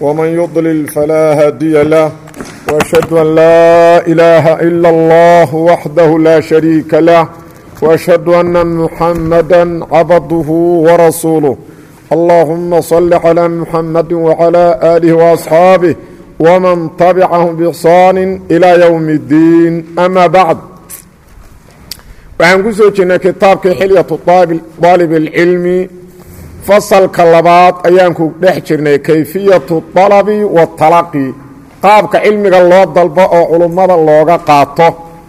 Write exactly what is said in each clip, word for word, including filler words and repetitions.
ومن يضلل فلا هادي له وأشهد أن لا إله إلا الله وحده لا شريك له وأشهد أن محمدا عبده ورسوله اللهم صل على محمد وعلى آله وأصحابه ومن تبعهم بإحسان إلى يوم الدين أما بعد waxaan ku soo jirnay kitaabkii xilyatu daalib alcilmi fasalka labaad ayaan ku dhex jirnay kayfiyatu dalabi watalaqi qaabka cilmiga loo dalbo oo culummada looga qaato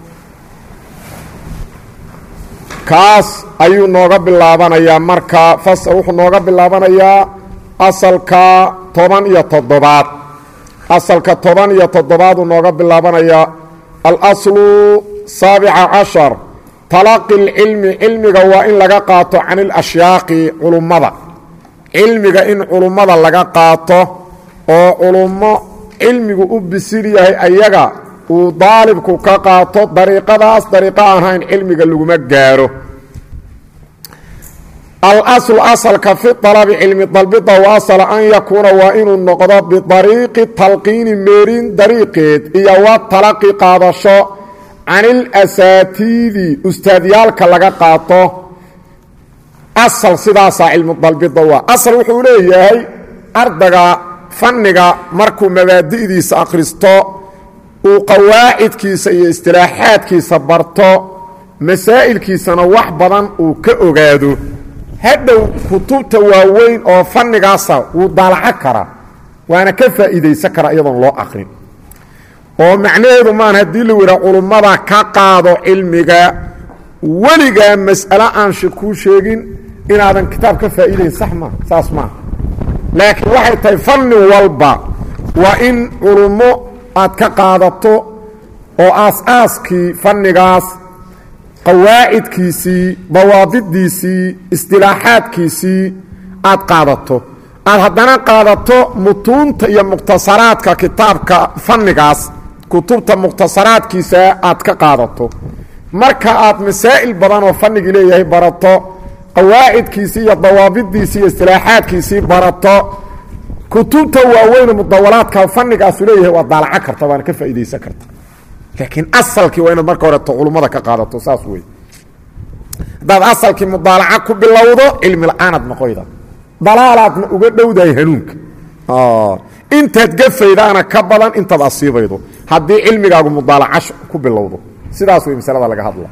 kaas ayuu nooga bilaabanayaa marka fasal wuxuu nooga bilaabanayaa asalka toban iyo toddobaad asalka toban iyo toddobaad uu nooga bilaabanayaa alaslu saabica cashar talaqi lcilmi cilmiga waa in laga qaato can ilashyaaqi culummada cilmiga in culummada laga qaato oo culummo cilmigu u bisil yahay ayaga uu daalibku ka qaato dariiqadaas dariiqo aan ahayn cilmiga laguma gaaro alaslu asalka fi dalabi cilmi dalbida wa asala an yakuuna waa inuu noqdo bidariiqi talqiini meerin dariiqeed iyo wa talaqi qaadasho can ilasaatiidi ustaadyaalka laga qaato asal sidaasaa cilmu dalbida waa asal wuxuu leeyahay ardayga fanniga markuu mabaadi'diisa akhristo uu qawaacidkiisa iyo istilaaxaadkiisa barto masaa'ilkiisana wax badan uu ka ogaado hadhow kutubta waaweyn oo fannigaasa wuu daalaco karaa waana ka faa'iidaysan karaa iyadoon loo akhrin oo macnaheedu maan haddii la yidhaha culummada ka qaado cilmiga weligaa mas'alo aan kuu sheegin inaadan kitaab ka faa'iidayn sax maa saas maaha laakiin waxay tahay fanni walba waa in culummo aad ka qaadato oo aas-aaskii fannigaas qawaacidkiisii dawaabiddiisii istilaaxaadkiisii aad qaadato aad haddana qaadato mutuunta iyo mukhtasaraadka kitaabka fannigaas kutubta mukhtasaraadkiisa aad ka qaadato marka aad masaa'il badan oo fannigii leeyahay barato qawaacidkiisii iyo dawaabiddiisii iyo istilaaxaadkiisii barato kutubta waaweyn mudawalaadka fannigaasu leeyahay waa daalaco karta waana ka faa'iidaysan karta laakiin asalkii waa inaad marka horeto culummada ka qaadato saas wey haddaad asalkii mudaalaca ku bilowdo cilmi la-aanaad noqoyda dalaalaadna uga dhowdahay hanuunka intaad gafaydaana ka badan intaad asiibaydo haddii cilmigaagu mudaalaca ku bilowdo sidaas wey masalada laga hadla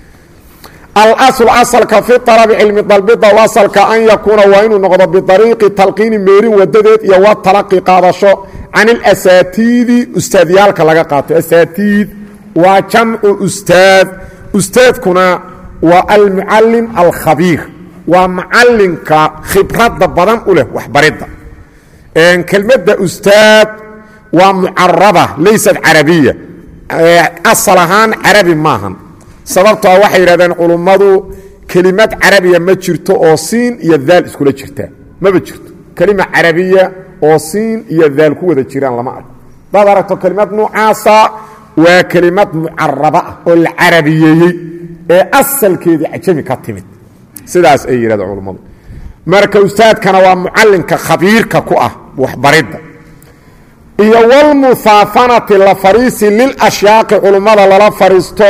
alasl asalka fi alabi cilmi dalbida asalka an yakuuna waa inuu noqdo biariiqi talqiini meerin wadadeed iyo wa talaqi qaadasho can ilasaatiidi ustaadyaalka laga qaato asaatiid waa jamcu ustaad ustaadkuna waa almucalim alkhabiir waa macalinka khibradda badan u leh waxbaridda kelmadda ustaad waa mucaraba laysat carabiya asal ahaan carabi maahan sababtoo waxay yidhahdeen culummadu kelimad carabiya ma jirto oo siin iyo daal iskula jirtaa maba jirto kelima carabiya oo siin iyo daal ku wada jiraan lama arko hadaad aragto kelimad nuucaasa waa kelimad mucaraba ah oo la carabiyeeyey ee asalkeedii cajami ka timid sidaas ay yidhahdeen culummadu marka ustaadkana waa mucalinka khabiirka ku ah waxbaridda iyo walmuhaafanati la fariisi lilashyaaqi culummada lala fariisto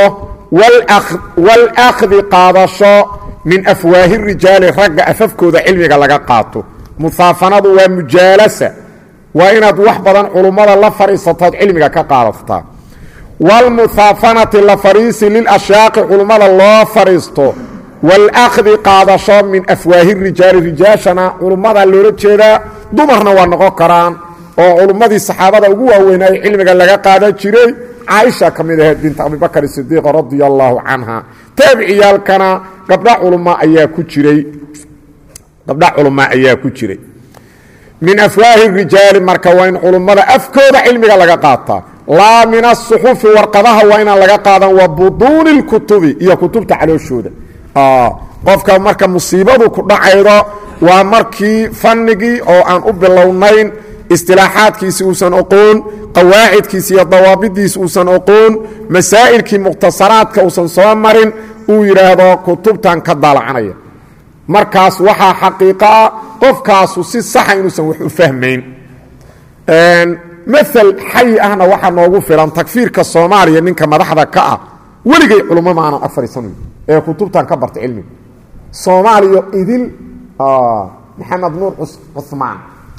walakhdi qaadasho min afwaahi rijaali ragga afafkooda cilmiga laga qaato muhaafanadu waa mujaalasa waa inaad wax badan culummada la fariisatood cilmiga ka qaadataa walmuhaafanati la fariisi lilashyaaqi culummada loo fariisto walakhdi qaadasho min afwaahi rijaali rijaashana culummada loola jeedaa dumarna waa noqon karaan oo culummadii saxaabada ugu waaweynaaye cilmiga laga qaadan jiray caaisha ka mid ahayd bint abibakr sidiiq radia allaahu canha taabiciyaalkana gabdha culuma ayaa ku jiray gabdha culumaa ayaa ku jiray min afwaahi rijaali marka waa in culummada afkooda cilmiga laga qaataa laa min asuxufi warqadaha waa inaan laga qaadan wa buduuni اlkutubi iyo kutubta calooshooda qofka marka musiibadu ku dhacaydo waa markii fannigii oo aan u bilownayn istilaaxaadkiisi uusan oqoon qawaacidkiisi iyo dawaabidiisi uusan oqoon masaa'ilkii mukhtasaraadka uusan soo marin uu yidhaahdo kutubtan ka daalacanaya markaas waxaa xaqiiqo ah qofkaasu si saxa inuusan wax u fahmayn maal xay ahna waxaa noogu filan takfiirka soomaaliya ninka madaxda ka ah weligay culummo ma aanan ag fadhiisanayo ee kutubtan ka barta cilmiga soomaaliya idil maxamed nuur cumaan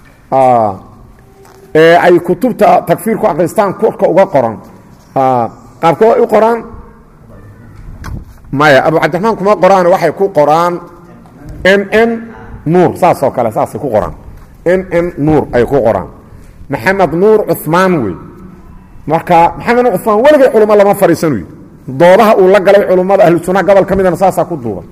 ee ay kutubta takfiirku aqristaan korka uga qoran qaabka way u qoraan maya abu cabdiraxmaan kuma qoraan waxay ku qoraan m m nuur saasoo kale saasay ku qoraan m m nuur ay ku qoraan maxamed nuur cumaan wey marka maxamed nuur cumaan weligay culummo lama fadhiisanayo doodaha uu la galay culummada ahlu sunnaha gobol ka midana saasaa ku duuban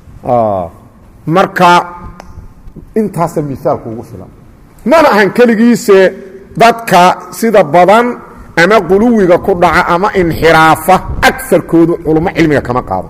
marka intaasa miaalku ugu filan mana ahan keligiise dadka sida badan ama quluwiga ku dhaca ama inxiraafa agarkoodu culummo cilmiga kama qaado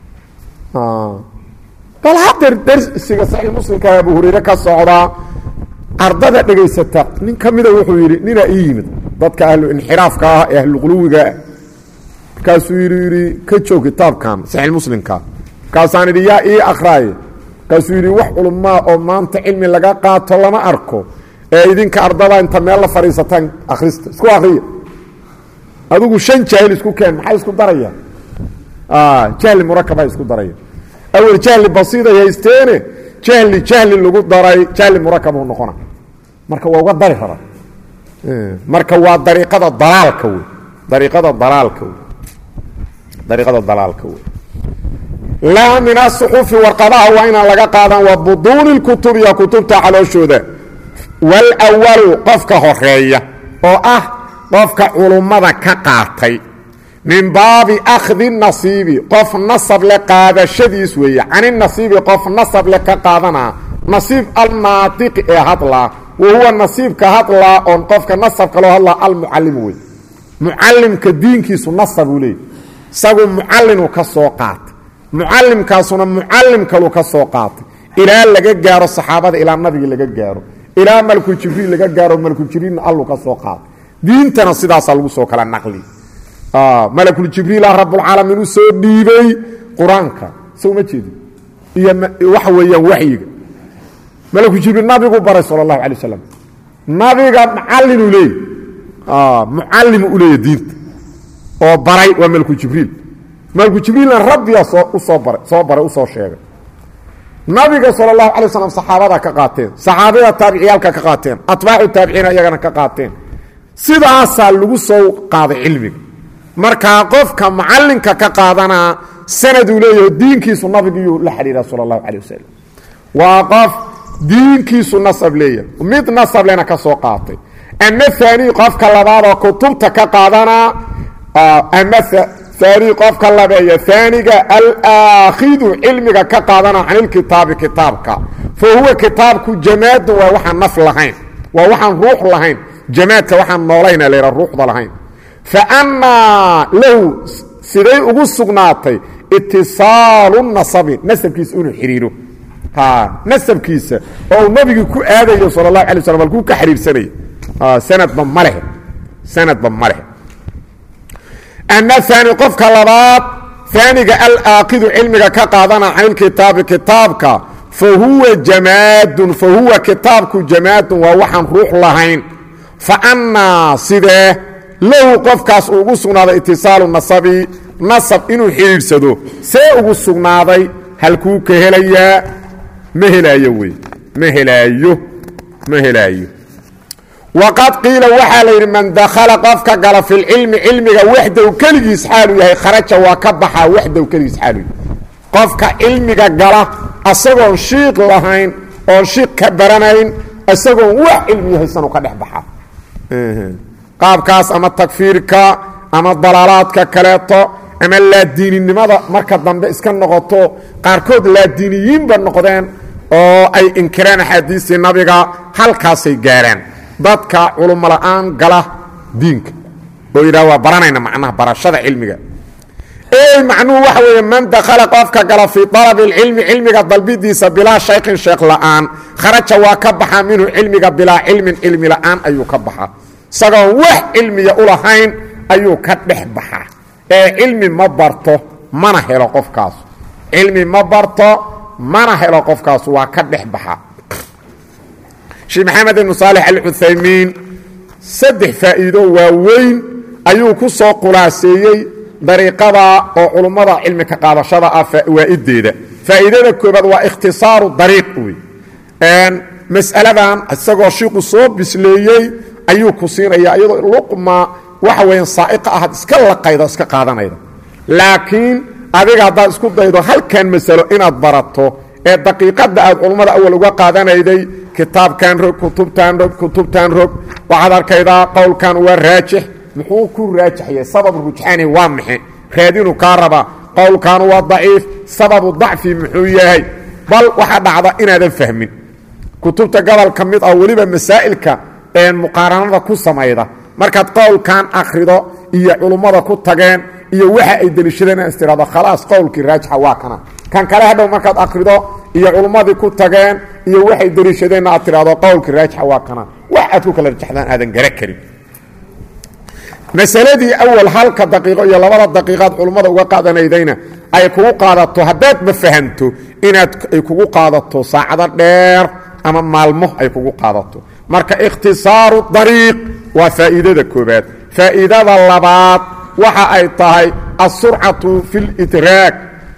bal hadeer darsiga saxiix muslimka abu hurayre ka socdaa ardada dhegaysata nin ka mida wuxuu yidhi ninaa ii yimid dadka ahlu inxiraafka ah ee ahlu quluwiga markaasuu yidhi yidhi ka joog kitaabkan saxiix muslimka markaasaan idhi yaa ii akraaye markaasuu yidhi wax culummaa oo maanta cilmi laga qaato lama arko ee idinka ardada inta meel la fadhiisataan akhrista isku akriya adigu shan jaahil isku keen maxay isku darayaan jahli murakabay isku daraya awel jahli basiiday haysteene jahli jahli lagu daray jahli murakabuu noqona marka waa uga dari raba marka waa dariiqada dalaalka wey dariiqada dalaalka wey dariiqada dalaalka wey laa min asuxufi warqadaha waa inaan laga qaadan waa buduuni lkutub iyo kutubta calooshooda walawalu qofka horeeya oo ah qofka culummada ka qaatay min baabi akhdi nasiibi qof nasab le qaadashadiis weeye caninasiibi qof nasab le ka qaadanaa nasiib alnaatiqi ee hadlaa wa huwa nasiibka hadlaa oon qofka nasabka loo hadlaa almucallimu wey mucallimka diinkiisu nasab uu leeyay isagu mucallinuu ka soo qaatay mucallimkaasuna mucallim kaluu ka soo qaatay ilaa laga gaaro saxaabada ilaa nabiga laga gaaro ilaa malku jibriil laga gaaro malku jibriilna alluu ka soo qaatay diintana sidaasaa lagu soo kala naqli malakul jibriila rabbulcaalamiin u soo dhiibay qur-aanka soo ma jeedi iyo waxa weeyaan waxyiga malakul jibriil nabigu baray sala allahu alay wasalam nabiga mucallinuu leeyay mucallimu u leeya diinta oo baray waa malakul jibriil malakul jibriilna rabbiyaa soo usoo baray soo baray usoo sheegay nabiga sala allahu alay wasalam saxaabada ka qaateen saxaabada taabiciyaalka ka qaateen atbaacu taabiciina iyagana ka qaateen sidaasaa lagu soo qaaday cilmiga markaa qofka mucallinka ka qaadanaa sanaduu leeyaho diinkiisu nabigiyuu la xidhiira sala allahu calay wasalam waa qof diinkiisu nasab leeyahay mid nasab lena ka soo qaatay ama aani qofka labaadoo kutubta ka qaadanaa ama aani qofka labeeya aaniga alaakhidu cilmiga ka qaadana can ilkitaabi kitaabka fa huwa kitaabku jamaadun waa waxaan naf lahayn waa waxaan ruux lahayn jamaadka waxaan noolayna laydha ruuxda lahayn fa annaa lahu siday ugu sugnaatay itisaalu nasabi nasabkiisa inuu xidhiiro nasabkiisa oo uu nabigii ku aadayo sala allahu alay waslam halkuu ka xidhiirsanaya sanadba ma lehe sanadba ma lehe ama aani qofka labaad aaniga alaaqidu cilmiga ka qaadana can ilkitaabi kitaabka fa huwa jamaadun fa huwa kitaabku jamaadun waa waxaan ruux lahayn fa annaa sidee lahu qofkaas uu ugu sugnaaday itisaalu nasabi nasab inuu xidhiidhsado see ugu sugnaaday halkuu ka helayaa ma helaayo wey ma helaayo ma helaayo waqad qiila waxaa la yidhi man dakhala qofka gala fi lcilmi cilmiga waxdow keligiis xaaluu yahay kharaja waa ka baxaa waxdow keligiis xaaluu yahay qofka cilmiga gala asagoon shiiq lahayn oon shiiq ka baranayn isagoon wax cilmi haysanuu ka dhex baxaa qaabkaas ama takfiirka ama dalaalaadka kaleeto ama laadiininimada marka dambe iska noqoto qaarkood laadiiniyiinba noqdeen oo ay inkireen axaadiistii nabiga halkaasay gaaraan dadka culummo la'aan gala diinka oo yidhaha waa baranayna macnaha barashada cilmiga ey macnuhu waxa weeye man dakhala qofka gala fii dalabi اlcilmi cilmiga dalbidiisa bilaa shaykhin sheekh la'aan kharaja waa ka baxaa minhu cilmiga bilaa cilmin cilmi la'aan ayuu ka baxaa isagoon wax cilmiya u lahayn ayuu ka dhex baxaa ee cilmi ma barto mana helo qofkaas cilmi ma barto mana helo qofkaas waa ka dhex baxaa sheekh maxamed ibn saalix al-uthaymiin saddex faa'iido waaweyn ayuu ku soo khulaaseeyey dariiqada oo culummada cilmi ka qaadashada ah fawaa'ideeda faa'iidada koobaad waa ikhtisaaru dariiq wey mas'aladan isagoo shiiku soo bisleeyey ayuu ku siinaya iyadoo luqma waxa weeyaan saa'iqa ahad iska laqayda iska qaadanayda laakiin adiga haddaad isku daydo halkan masalo inaad barato ee daqiiqadda aad culummada awal uga qaadanayday kitaabkan rog kutubtan rog kutubtan rog waxaad arkaydaa qowlkan waa raajix muxuu ku raajixiyey sabab rujxaani waa maxe raadinu kaa raba qowlkan waa daciif sababu dacfi muxuu yahay bal waxaa dhacda inaadan fahmin kutubta gobol ka mid ah weliba masaa'ilka een muqaaranada ku samayda markaad qowlkan akhrido iyo culummada ku tageen iyo waxa ay deliishadeen inaad istiraado khalaas qowlkii raajixa waa kana kan kale hadhow markaad akhrido iyo culummadii ku tageen iyo waxay deliishadeenna aad tiraado qowlkii raajixa waa kana wax aad ku kala rajaxdaan aadan gara karin masaladii awal halka daqiiqo iyo labada daqiiqaad culummada uga qaadanaydayna ay kugu qaadato haddaad ma fahanto inaad ay kugu qaadato saacado dheer ama maalmo ay kugu qaadato marka ikhtisaaru dariiq waa faa'iidada koobaad faa'iidada labaad waxa ay tahay asurcatu fi lidraag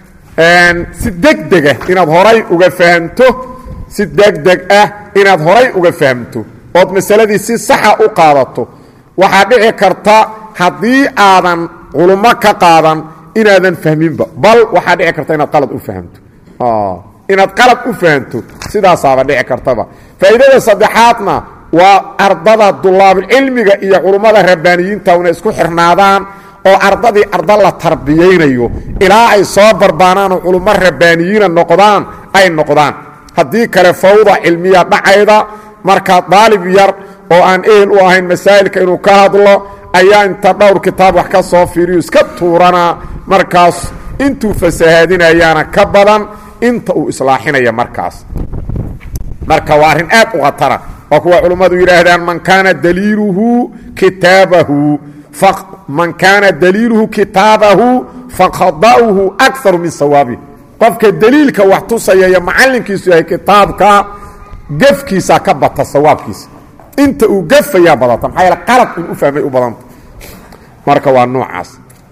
si degdega inaad horay uga fahamto si degdeg ah inaad horay uga fahamto ood masaladii si saxa u qaadato waxaa dhici karta haddii aadan culummo ka qaadan inaadan fahminba bal waxaa dhici karta inaad qalad u fahamto inaad qalad u fahamto sidaasaaba dhici kartaba faa'iidada saddexaadna waa ardada dulaabulcilmiga iyo culummada rabbaaniyiinta inay isku xirnaadaan oo ardadii arda la tarbiyaynayo ilaa ay soo barbaanaan oo culummo rabbaaniyiina noqdaan ay noqdaan haddii kale fawda cilmiya dhacayda markaa daalib yar oo aan ehel u ahayn masaa'ilka inuu ka hadlo ayaa inta dhowr kitaab wax ka soo fiiriyo iska tuuranaa markaas intuu fasahaadinayaana ka badan inta uu islaaxinaya markaas marka waa arrin aad u khatara waa kuwa culummadu yidhaahdaan man kaana daliiluhu kitaabahu man kaana daliiluhu kitaabahu fakhada'uhu akaru min sawaabi qofka daliilka wax tusaya iyo macallinkiisu yahay kitaabka gefkiisa ka bata sawaabkiisa inta uu gafayaa badata maxaa yeele qalad in u fahmay u badanta marka waa noocaas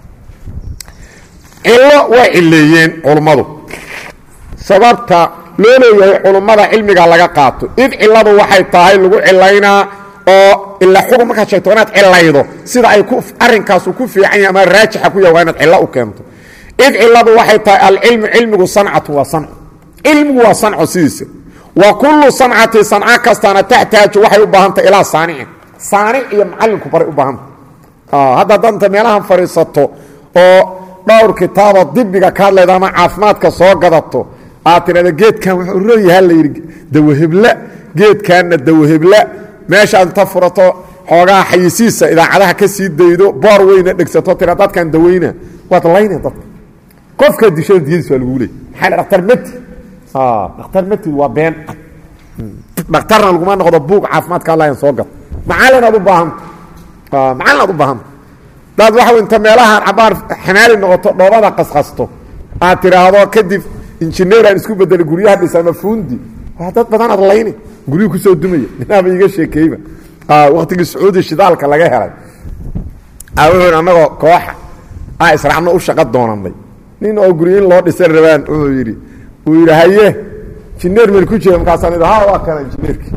cillo way cileeyeen culummadu sababta loo leeyahay culummada cilmiga laga qaato id cilladu waxay tahay lagu cilaynaa oo ila xukun markaad sheegto inaad cilaydo sida ay ku arrinkaasu ku fiican yahay ama raajixa ku yahay waa inaad cillo u keento id cilladu waxay tahay alcilmu cilmigu sancatu waa sanco cilmigu waa sanco sidiisa wa kullu sancati sanca kastaana taxtaaju waxay u baahantahay ilaa saanicin saanic iyo macallinku baray u baahanta hadda danta meelahan fadhiisato oo dhowr kitaabo dibiga ka hadlayda ama caafimaadka soo gadato aad tirahda geedkan wuxuu rooyaha la yidhi dawahebla geedkanna dawahebla meeshaad inta furato xoogaha xayisiisa idaacadaha ka sii daydo boor weyna dhegsato tira dadkan daweyna waad layna dadka qofka dishada diyadiis waa lagu leey maxaa dhakhtar mati dhakhtar mati waa been dhakhtarna laguma noqdo buug caafimaadka allahan soo gad macallin aad u baahanta macallin aad u baahanta daad waxa inta meelahan cabaar xanaali noqoto dhoobada qasqasto aad tiraahdo kadib injineeraan isku bedelay guryaha dhisama fuundi waa dad badan aad layni guriyuhu kusoo dumaya ninaaba iga sheekeeyba waktigii sacuudi shidaalka laga helay wuxuu annagoo kooxa a israacno u shaqo doonanay nin oo guryo in loo dhisan rabaan wuxuu yidhi uu yidhi haye injineer meel ku jira markaasaan idhi ha waa kana injineerkii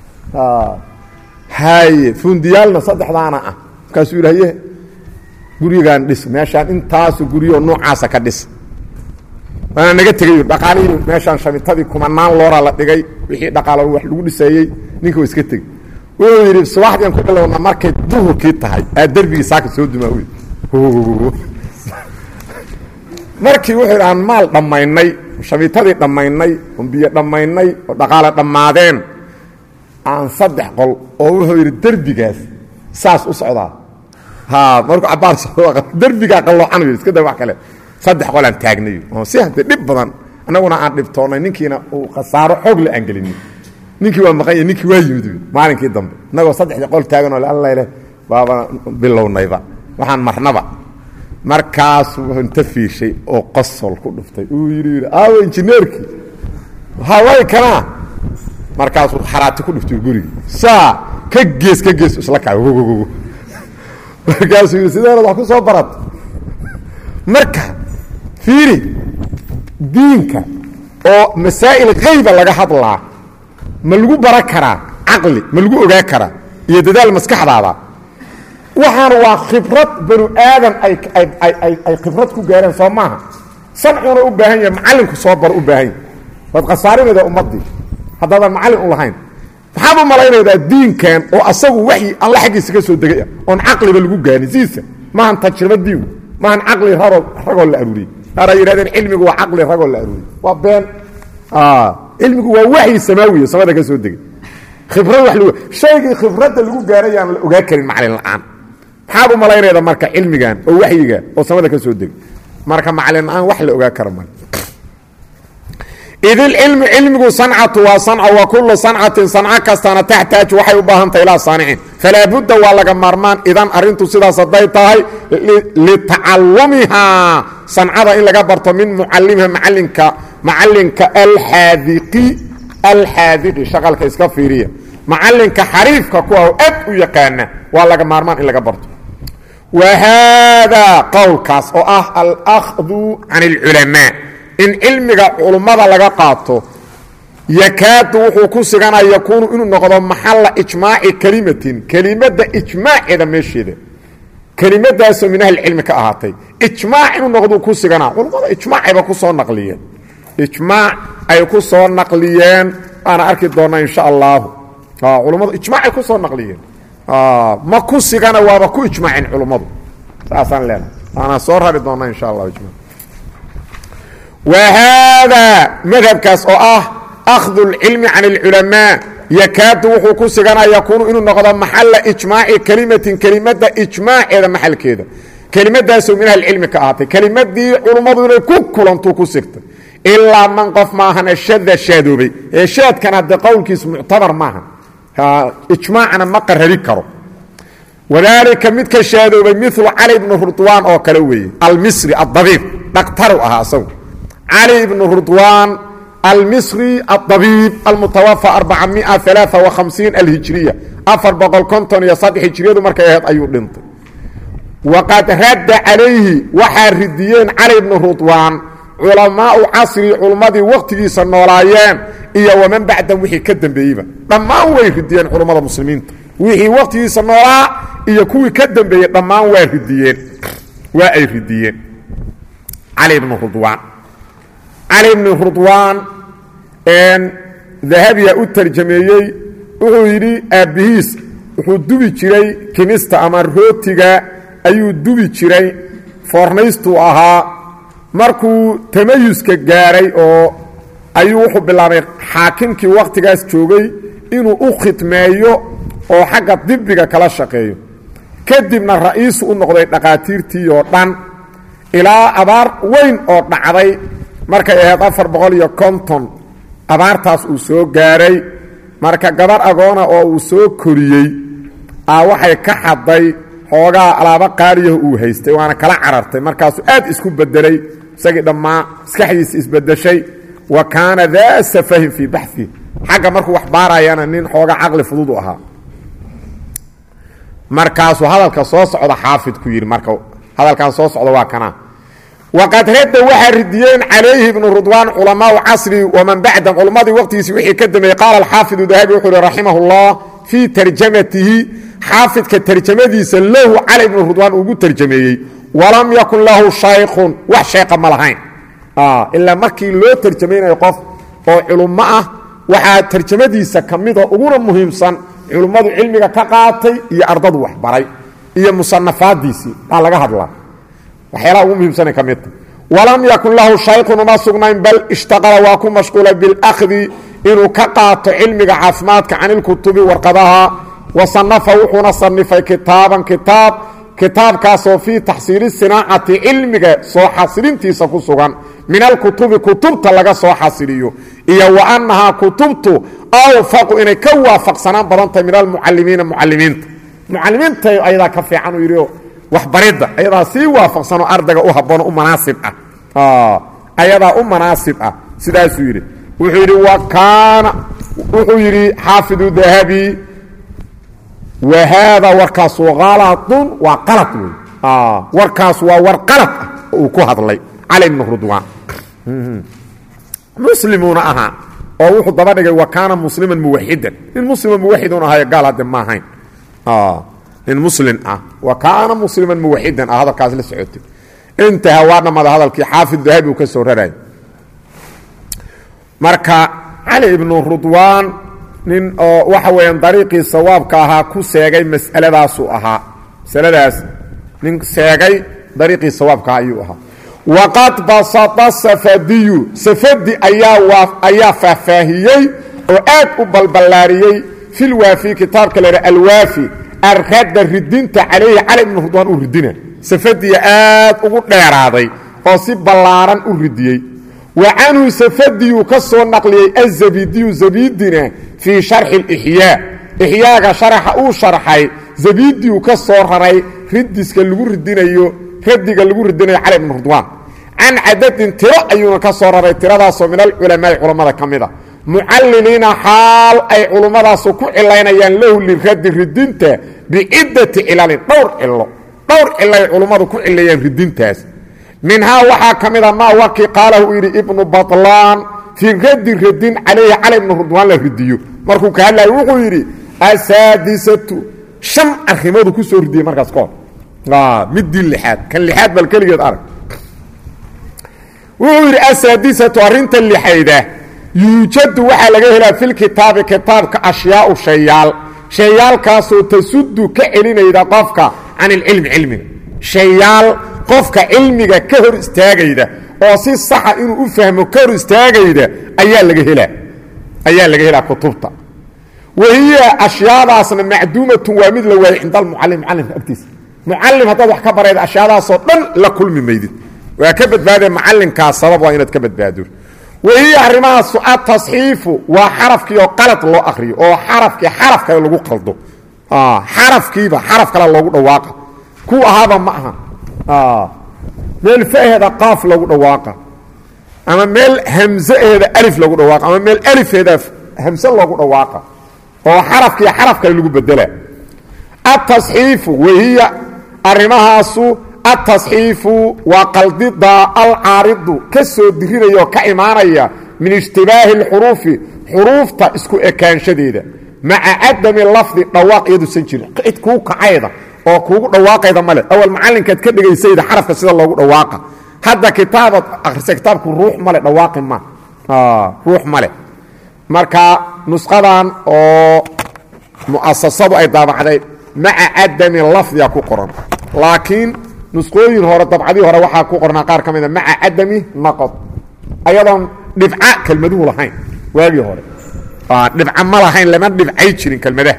haye fuundiyaalna saddexdaana ah markaasuu yidhi haye gurigaan dhis meeshaan intaasu guryo noocaasa ka dhis waana naga tegay dhaqaalihii meeshaan shamitadii kumanaan loora la dhigay wixii dhaqaalo wax lagu dhiseeyey ninka waa iska tegey wuxuu yidhi subaxdian ku bilowna markay duhurkii tahay aa derbigii saaka soo dumaa wy markii wuxuu yidhi aan maal dhammaynay shamitadii dhammaynay on biyo dhammaynay oo dhaqaalo dhammaadeen aan saddex qol oo wuxuu yidhi derbigaas saas u socdaa ha markuu cabaar socdo derbigaa qalloocan yidhi iska daa wax kale saddex qolaan taagnay oo si hadee dhib badan annaguna aan dhibtoonnay ninkiina uu khasaaro xoog la aan gelinin ninkii waa maqan yahay ninkii waa yimid maalinkii dambe innagoo saddexdii qol taaganoo alla leh baaba bilownayba waxaan marnaba markaasuu wuxuu inta fiishay oo qosol ku dhuftay uu yidhi yidhi aawo injineerkii haway kanaa markaasuu xaraati ku dhuftay gurigi saa ka gees ka gees isla kacay markaasuu yidhi sideerad wax ku soo barat marka fiiri diinka oo masaa'il qayba laga hadlaa ma lagu bara karaa caqli ma lagu ogaa karaa iyo dadaal maskaxdaada waxaan waa khibrad banu aadam ay ay ay ay khibrad ku gaareen soo maaha sancuna u baahan yahay macallinku soo bar u baahan yahay wad qasaarinayda ummadii haddaadan macallin u lahayn maxaad u malaynaydaa diinkan oo asagu waxyi alla xaggiisa ka soo degay oon caqliba lagu gaarin siisa maahan tajriba diin maahan caqli ragoo ragoo la aruuriyey ara yidhahdeen cilmigu waa caqli ragoo la aruuriyey waa been cilmigu waa waxyi samaawiya samada ka soo degay khibrad wax lagu shaygii khibradda lagu gaarayaan la ogaa karin macallin la'aan maxaad u malaynayda marka cilmigan oo waxyiga oo samada ka soo degay marka macallin la'aan wax la ogaa karo mal idil ilmu ilmigu sancatu waa sanca wa kullu sancatin sanca kastana taxtaaj waxay u baahan tahay ilaa saanicin falaa budda waa laga maarmaan idan arrintu sidaas hadday tahay litacallumihaa sancada in laga barto min mucallimiha macallinka macallinka alxaadiqi alxaadiqi shaqalka iska fiiriya macallinka xariifka ku ah aad u yaqaana waa laga maarmaan in laga barto wa haadaa qowlkaas oo ah alakhdu can alculamaa in cilmiga culummada laga qaato yakaadu wuxuu ku siganaa yakuunu inuu noqdo maxalla ijmaaci kelimatin kelimadda ijmaaceeda meesheeda kelimadaasoo min ahlicilmi ka ahaatay ijmaac inuu noqduu ku siganaa culummada ijmaacayba ku soo naqliyeen ijmaac ay ku soo naqliyeen waana arki doonnaa insha allahu culummadu ijmaacay ku soo naqliyeen ma ku sigana waaba ku ijmaaceen culummadu saasaan leenahay waana soo rari doonnaa insha allahu ijma wahaadaa madhabkaas oo ah akhdu اlcilmi can اlculamaa yakaadu wuxuu ku siganaa yakuunu inuu noqdo maxalla ijmaaci kelimatin kelimadda ijmaaceeda maxalkeeda kelimadaasoo min ahlicilmi ka ahaatay kelimadii culummadu inay ku kulantuu ku sigtay ilaa man qof maahana shada shaadoobay ee shaadkana de qowlkiis muctabar maaha ijmaacna ma qarari karo wadaalika midka shaadoobay milu cali bnu rudwaan oo kale weeye almisri adabiib dhaktaru ahaa asagu cali bnu rudwaan almisri adabiib almutawafى arbaعamia alaaثa وahamsiin alhijriya afar boqol konton iyo saddex hijriyadu markay ahayd ayuu dhintay waqad radda calayhi waxaa ridiyeen cali bnu rudwaan culamaau casri culummadii wakhtigiisa noolaayeen iyo waman bacdan wixii ka dambeeyeyba dhammaan way ridiyeen culummada muslimiinta wixii wakhtigiisa noolaa iyo kuwii ka dambeeyey dhammaan waa ridiyeen waa ay ridiyeen cali bnu rudwaan cali bnu rudwaan dahabiya u tarjameeyey wuxuu yidhi aabbihiis wuxuu dubi jiray kimista ama rootiga ayuu dubi jiray foornaystuu ahaa markuu tamayuska gaaray oo ayuu wuxuu bilaabay xaakimkii wakhtigaas joogay inuu u khidmeeyo oo xagga dibbiga kala shaqeeyo kadibna ra'iisu u noqday dhaqaatiirtii oo dhan ilaa abaar weyn oo dhacday markay ahayd afar boqol iyo konton abaartaas uu soo gaaray marka gabar agoona oo uu soo koriyey aa waxay ka xadday xoogaa alaabo qaaliyaha uu haystay waana kala carartay markaasuu aad isku bedelay isagii dhammaa maskaxdiisa isbedeshay wa kaana daa safahin fii baxii xagga markuu wax baarayana nin xoogaa caqli fudud u ahaa markaasuu hadalka soo socda xaafid ku yidhi marka hadalkan soo socda waa kana waqad radda waxaa ridiyeen calayhi ibnu rudwaan culamaau casri waman bacdan culummadii waqtigiisii wixii ka dambeeyey qaala alxaafidu dahabi wuxuu uhi raximah اllah fii tarjamatihi xaafidka tarjamadiisa lahu cali ibnu rudwaan ugu tarjameeyey walam yakun lahu shaykhun wax sheeqa ma lahayn ilaa markii loo tarjamaynayo qof oo culummo ah waxaa tarjamadiisa ka mida uguna muhiimsan culummadu cilmiga ka qaatay iyo ardadu waxbaray iyo musanafaadiisii baa laga hadlaa waxyaalaha ugu muhiimsana ka midta walam yakun lahu shaykhun uma sugnayn bal ishtaqala waa ku mashquulay bilahdi inuu ka qaato cilmiga caafimaadka can ilkutubi warqadaha wa sanafa wuxuuna sanifay kitaaban kitaab kitaabkaasoo fii taxsiili sinaacati cilmiga soo xasilintiisa ku sugan min alkutubi kutubta laga soo xasiliyo iyo wa annahaa kutubtu awfaqu inay ka waafaqsanaan badan tahay min almucalimiina mucalimiinta mucalimiinta ayadaa ka fiican uu yidhi waxbaridda ayadaa sii waafaqsanoo ardayga u habboonoo u manaasib ah ayadaa u manaasib ah sidaasuu yidhi wuxuu yidhi wa kaana wuxuu yidhi xaafidu dahabi wahaada warkaas qaladun waa qalad wey warkaas waa war qalad ah uu ku hadlay cali ibn rudwaan muslimuuna ahaa oo wuxuu daba dhigay wa kaana musliman muwaxidan nin muslima muwaxidun ahayo gaal hadde ma ahayn nin muslim ah wa kaana musliman muwaxidan ah hadalkaas la socotay intaha waa dhammaada hadalkii xaafid dahabi uu ka soo rarayay marka cali ibnu rudwaan nin oo waxa weeyaan dariiqii sawaabka ahaa ku seegay mas'aladaasuu ahaa masaladaas nin seegay dariiqii sawaabka ayuu ahaa waqad basata safadiyu safadi ayaa ayaa faahfaahiyey oo aad u balballaariyey fi lwaafi kitaabka la yidhaha alwaafi arradda ridinta calayhi cali ibnu rudwaan uu ridina safadiya aad ugu dheeraaday oo si ballaaran u ridiyey wa canhu safadiyuu ka soo naqliyey azabidiyu zabidina fii sharxi lixyaa ixyaaga sharaxa uu sharxay zabidiyuu ka soo raray ridiska lagu ridinayo radiga lagu ridinayo cali ibnu rudwaan can cadadin tiro ayuuna ka soo raray tiradaasoo min alculamaai culammada ka mid a mucalliliina xaal ay culummadaasoo ku cilaynayaan lahu liradi ridinta biciddati cilalin dhowr cilo dhowr cilay culummadu ku cileeyaan ridintaas minhaa waxaa ka mida maa wakii qaalahu uu yidhi ibnu baطlaan fii radi radin calayhi cali ibnu rudwaan la ridiyo markuu ka hadlayo wuxuu yidhi asaadisatu shan arrimoodu ku soo ridiyey markaas kahor midii lixaad kan lixaad bal keligeed arag wuxuu yidhi asaadisatu arrinta lixayda yuujadu waxaa laga helaa filkitaabi kitaabka ashyaau shayaal shayaalkaasoo tasudu ka celinayda qofka can ilcilmi cilmiga shayaal qofka cilmiga ka hor istaagayda oo si saxa inuu u fahmo ka hor istaagayda ayaa laga helaa ayaa laga helaa kutubta wahiya ashyaadaasna macduumatun waa mid la waayay cinda almucallim mucallimka agtiisa mucallim haddaad wax ka barayda ashyaadaasoo dhan la kulmi maydid waa ka badbaadee macallinkaas sabab waa inaad ka badbaado wahiya arrimahaasu atasxiifu waa xarafkii oo qalad loo akriyo oo xarafkii xaraf kale lagu qaldo xarafkiiba xaraf kale loogu dhawaaqa ku ahaaba ma aha meel faheeda qaaf lagu dhawaaqa ama meel hamsaheeda alif lagu dhawaaqa ama meel alifeeda hamse loogu dhawaaqa oo xarafkii xaraf kale lagu bedela atasxiifu wahiya arrimahaasu atasxiifu waa qaldida alcaaridu ka soo dirinaya oo ka imaanaya min ishtibaahi اlxuruufi xuruufta isku ekaanshadeeda maca cadami lafdi dhawaaq iyaduusan jirin cid kuu kacayda oo kuugu dhawaaqayda male awal macallinkaad ka dhegaysayda xarafka sida loogu dhawaaqa hadda kitaabaad akhrisa kitaabku ruux male dhawaaqi ma ruux male marka nusqadan oo mu'asasadu ay daabacday maca cadami lafdiga ku qoran laakiin nusqooyin hore dabcadii hore waxaa ku qornaa qaar ka mida maca cadami naqod ayadoon dhibca kelmaduhu lahayn waagii hore dhibca ma lahayn lama dhibcay jirin kelmadaha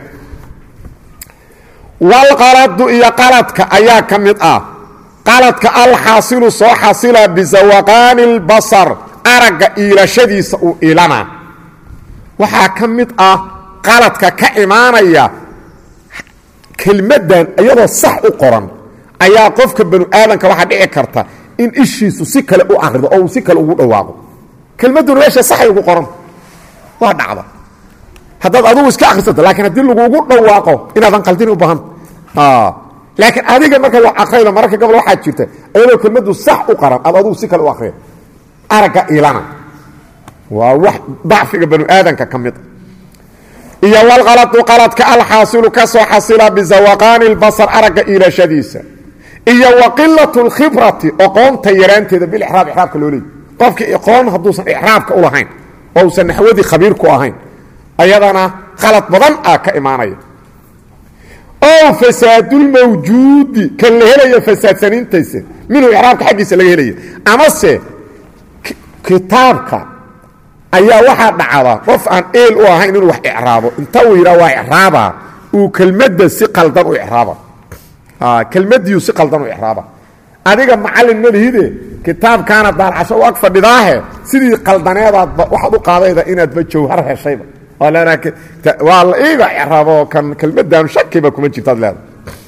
walqaladu iyo qaladka ayaa ka mid ah qaladka alxaasilu soo xasila bisawaqaani اlbasar aragga iilashadiisa uu iilana waxaa ka mid ah qaladka ka imaanaya kelmaddan iyadoo sax u qoran ayaa qofka banu aadanka waxaa dhici karta in ishiisu si kale u akrido oo uu si kale ugu dhawaaqo kelmadduna meesha saxay ugu qoran waa dhacda haddaad adugu iska akhrisato laakiin haddii lagugu dhawaaqo inaadan qaldin u baahanta laakiin adiga marka wax akraydo mararka gobol waxaa jirta iyadoo kelmaddu sax u qaran aad adugu si kale u akriya aragga ilana waa wax dacfiga banu aadanka ka mid iyo walqaladu qaladka alxaasilu ka soo xasila bisawaqaani اlbasar aragga iilashadiisa iyo waqilatu اlkhibrati oqoonta yaraanteeda bilixraab ixraabka loo leeyay qofkii iqoon hadduusan ixraabka u lahayn oo usan naxwadii khabiir ku ahayn ayadana khalad badan ah ka imaanaya ow fasaadulmawjuudi kan la helayo fasaadsaniintaysa minhu ixraabka xaggiisa laga helaya amase kitaabka ayaa waxaa dhacda qof aan eel u ahayn inuu wax icraabo inta uu yidhaa waa icraaba uu kelmadda si qaldan u icraaba kelmaddiiu si qaldan u icraaba adiga macallin ma lihide kitaabkaana daalcasho u ag fadhidaahe sidii qaldaneedaadba waxaad u qaadayda inaadba jawhar heshayba waa la iiga icraabo kan kelmaddaanu shakiba kuma jirtaad leeda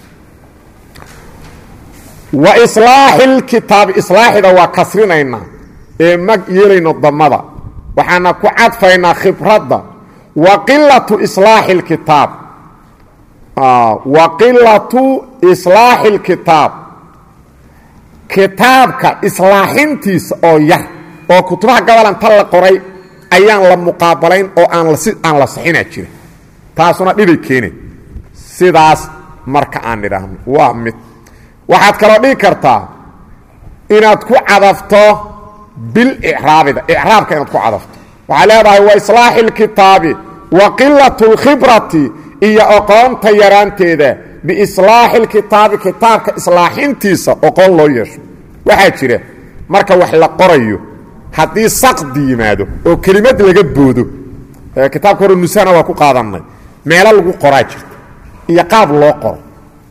wa islaaxi lkitaabi islaaxida waa kasrinaynaa ee mag yeelayno damada waxaana ku cadfaynaa khibradda wa qilatu islaaxi اlkitaab wa qilatu islaaxi اlkitaab kitaabka islaaxintiisa oo yar oo kutubaha gabalanta la qoray ayaan la muqaabalayn oo aan aan la saxina jira taasuna dhibay keenay sidaas marka aan nidhaahno waa mid waxaad kaloo dhigi kartaa inaad ku cadafto bilicraabida icraabka inaad ku cadafto waxaa leedahay wa islaaxi اlkitaabi wa qilatu اlkhibrati iyo aqoonta yaraanteeda biislaaxi اlkitaabi kitaabka islaaxintiisa aqoon loo yeesho waxaa jira marka wax la qorayo haddii saqdi yimaado oo kelimad laga boodo kitaabka hore nusana waa ku qaadannay meelo lagu qoraa jirto iyo qaab loo qoro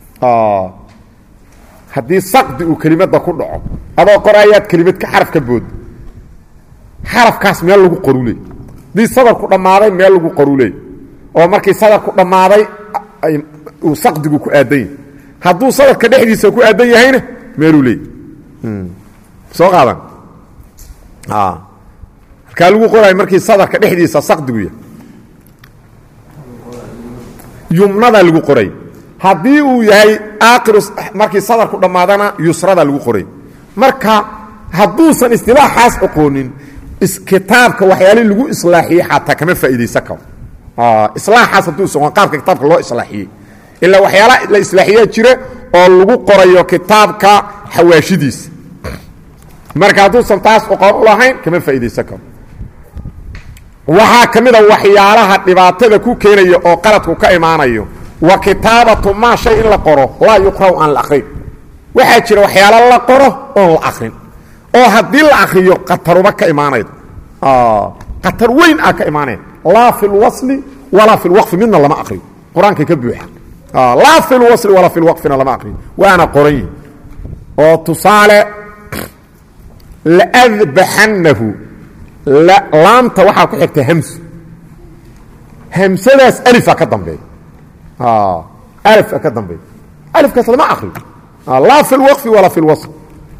haddii saqdi uu kelimadda ku dhaco adoo qorayaad kelimad ka xaraf ka boodo xarafkaas meel lagu qoruley haddii sadarku dhammaaday meel lagu qoruley oo markii sadarku dhammaaday uu saqdigu ku aadan yahay hadduu sadarka dhexdiisa ku aadan yahayna meeluu leey soo qaadan halkaa lagu qorayo markii sadarka dhexdiisa saqdigu yahay yumnada lagu qoray haddii uu yahay aakiru markii sadarku dhammaadana yusrada lagu qoray marka hadduusan istilaaxaas aqoonin kitaabka waxyaalihii lagu islaaxiyey xataa kama faa'iidaysan karo islaaxaas hadduusan aqoon qaabka kitaabka loo islaaxiyey ilaa waxyaala la islaaxiyaa jira oo lagu qorayo kitaabka xawaashidiisa marka hadduusan taas aqoon u lahayn kama faa'iidaysan karo waxaa ka mid a waxyaalaha dhibaatada ku keenaya oo qaladku ka imaanayo wa kitaabatu maa shay in la qoro laa yuqra'u aan la akrin waxaa jira waxyaalo la qoro oon la akrin oo haddii la akriyo qataruba ka imaanaydo qatar weyn ah ka imaanaya laa fi lwasli walaa fi lwaqfi midna lama akriyo qur-aanka ka buuxa laa fi lwasli walaa fi lwaqfina lama akriyo waana qoran yihi oo tusaale laadbaxannahu laamta waxaa ku xigta hamsu hamsadaas alifa ka dambeeya alifka ka dambeeya alifkaas lama akriyo laa fi lwaqfi walaa fi lwasl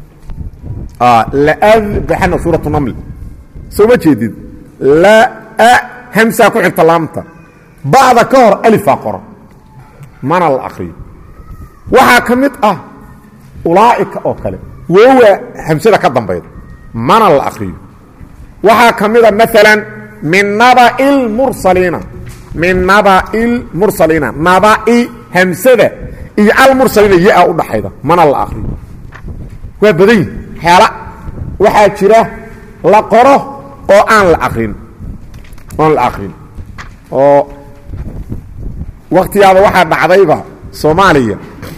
laadbaxanna suuratu naml soo ma jeedid la hamsaa ku xigta laamta bacda ka hor alifaa qoran mana la akriyo waxaa ka mid ah ulaa'ika oo kale woowa hamsada ka dambayda mana la akriyo waxaa ka mida maalan min naba'i lmursaliina min naba'i lmursaliina naba'i hamsada iyo almursaliina ya-a u dhaxayda mana la akriyo waa badan yihi xeela waxaa jira la qoro oo aan la akrin oon la akrin oo waktigaaba waxaa dhacdayba soomaaliya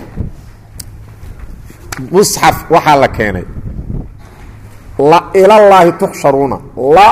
musxaf waxaa la keenay la ilallaahi tuxsharuuna la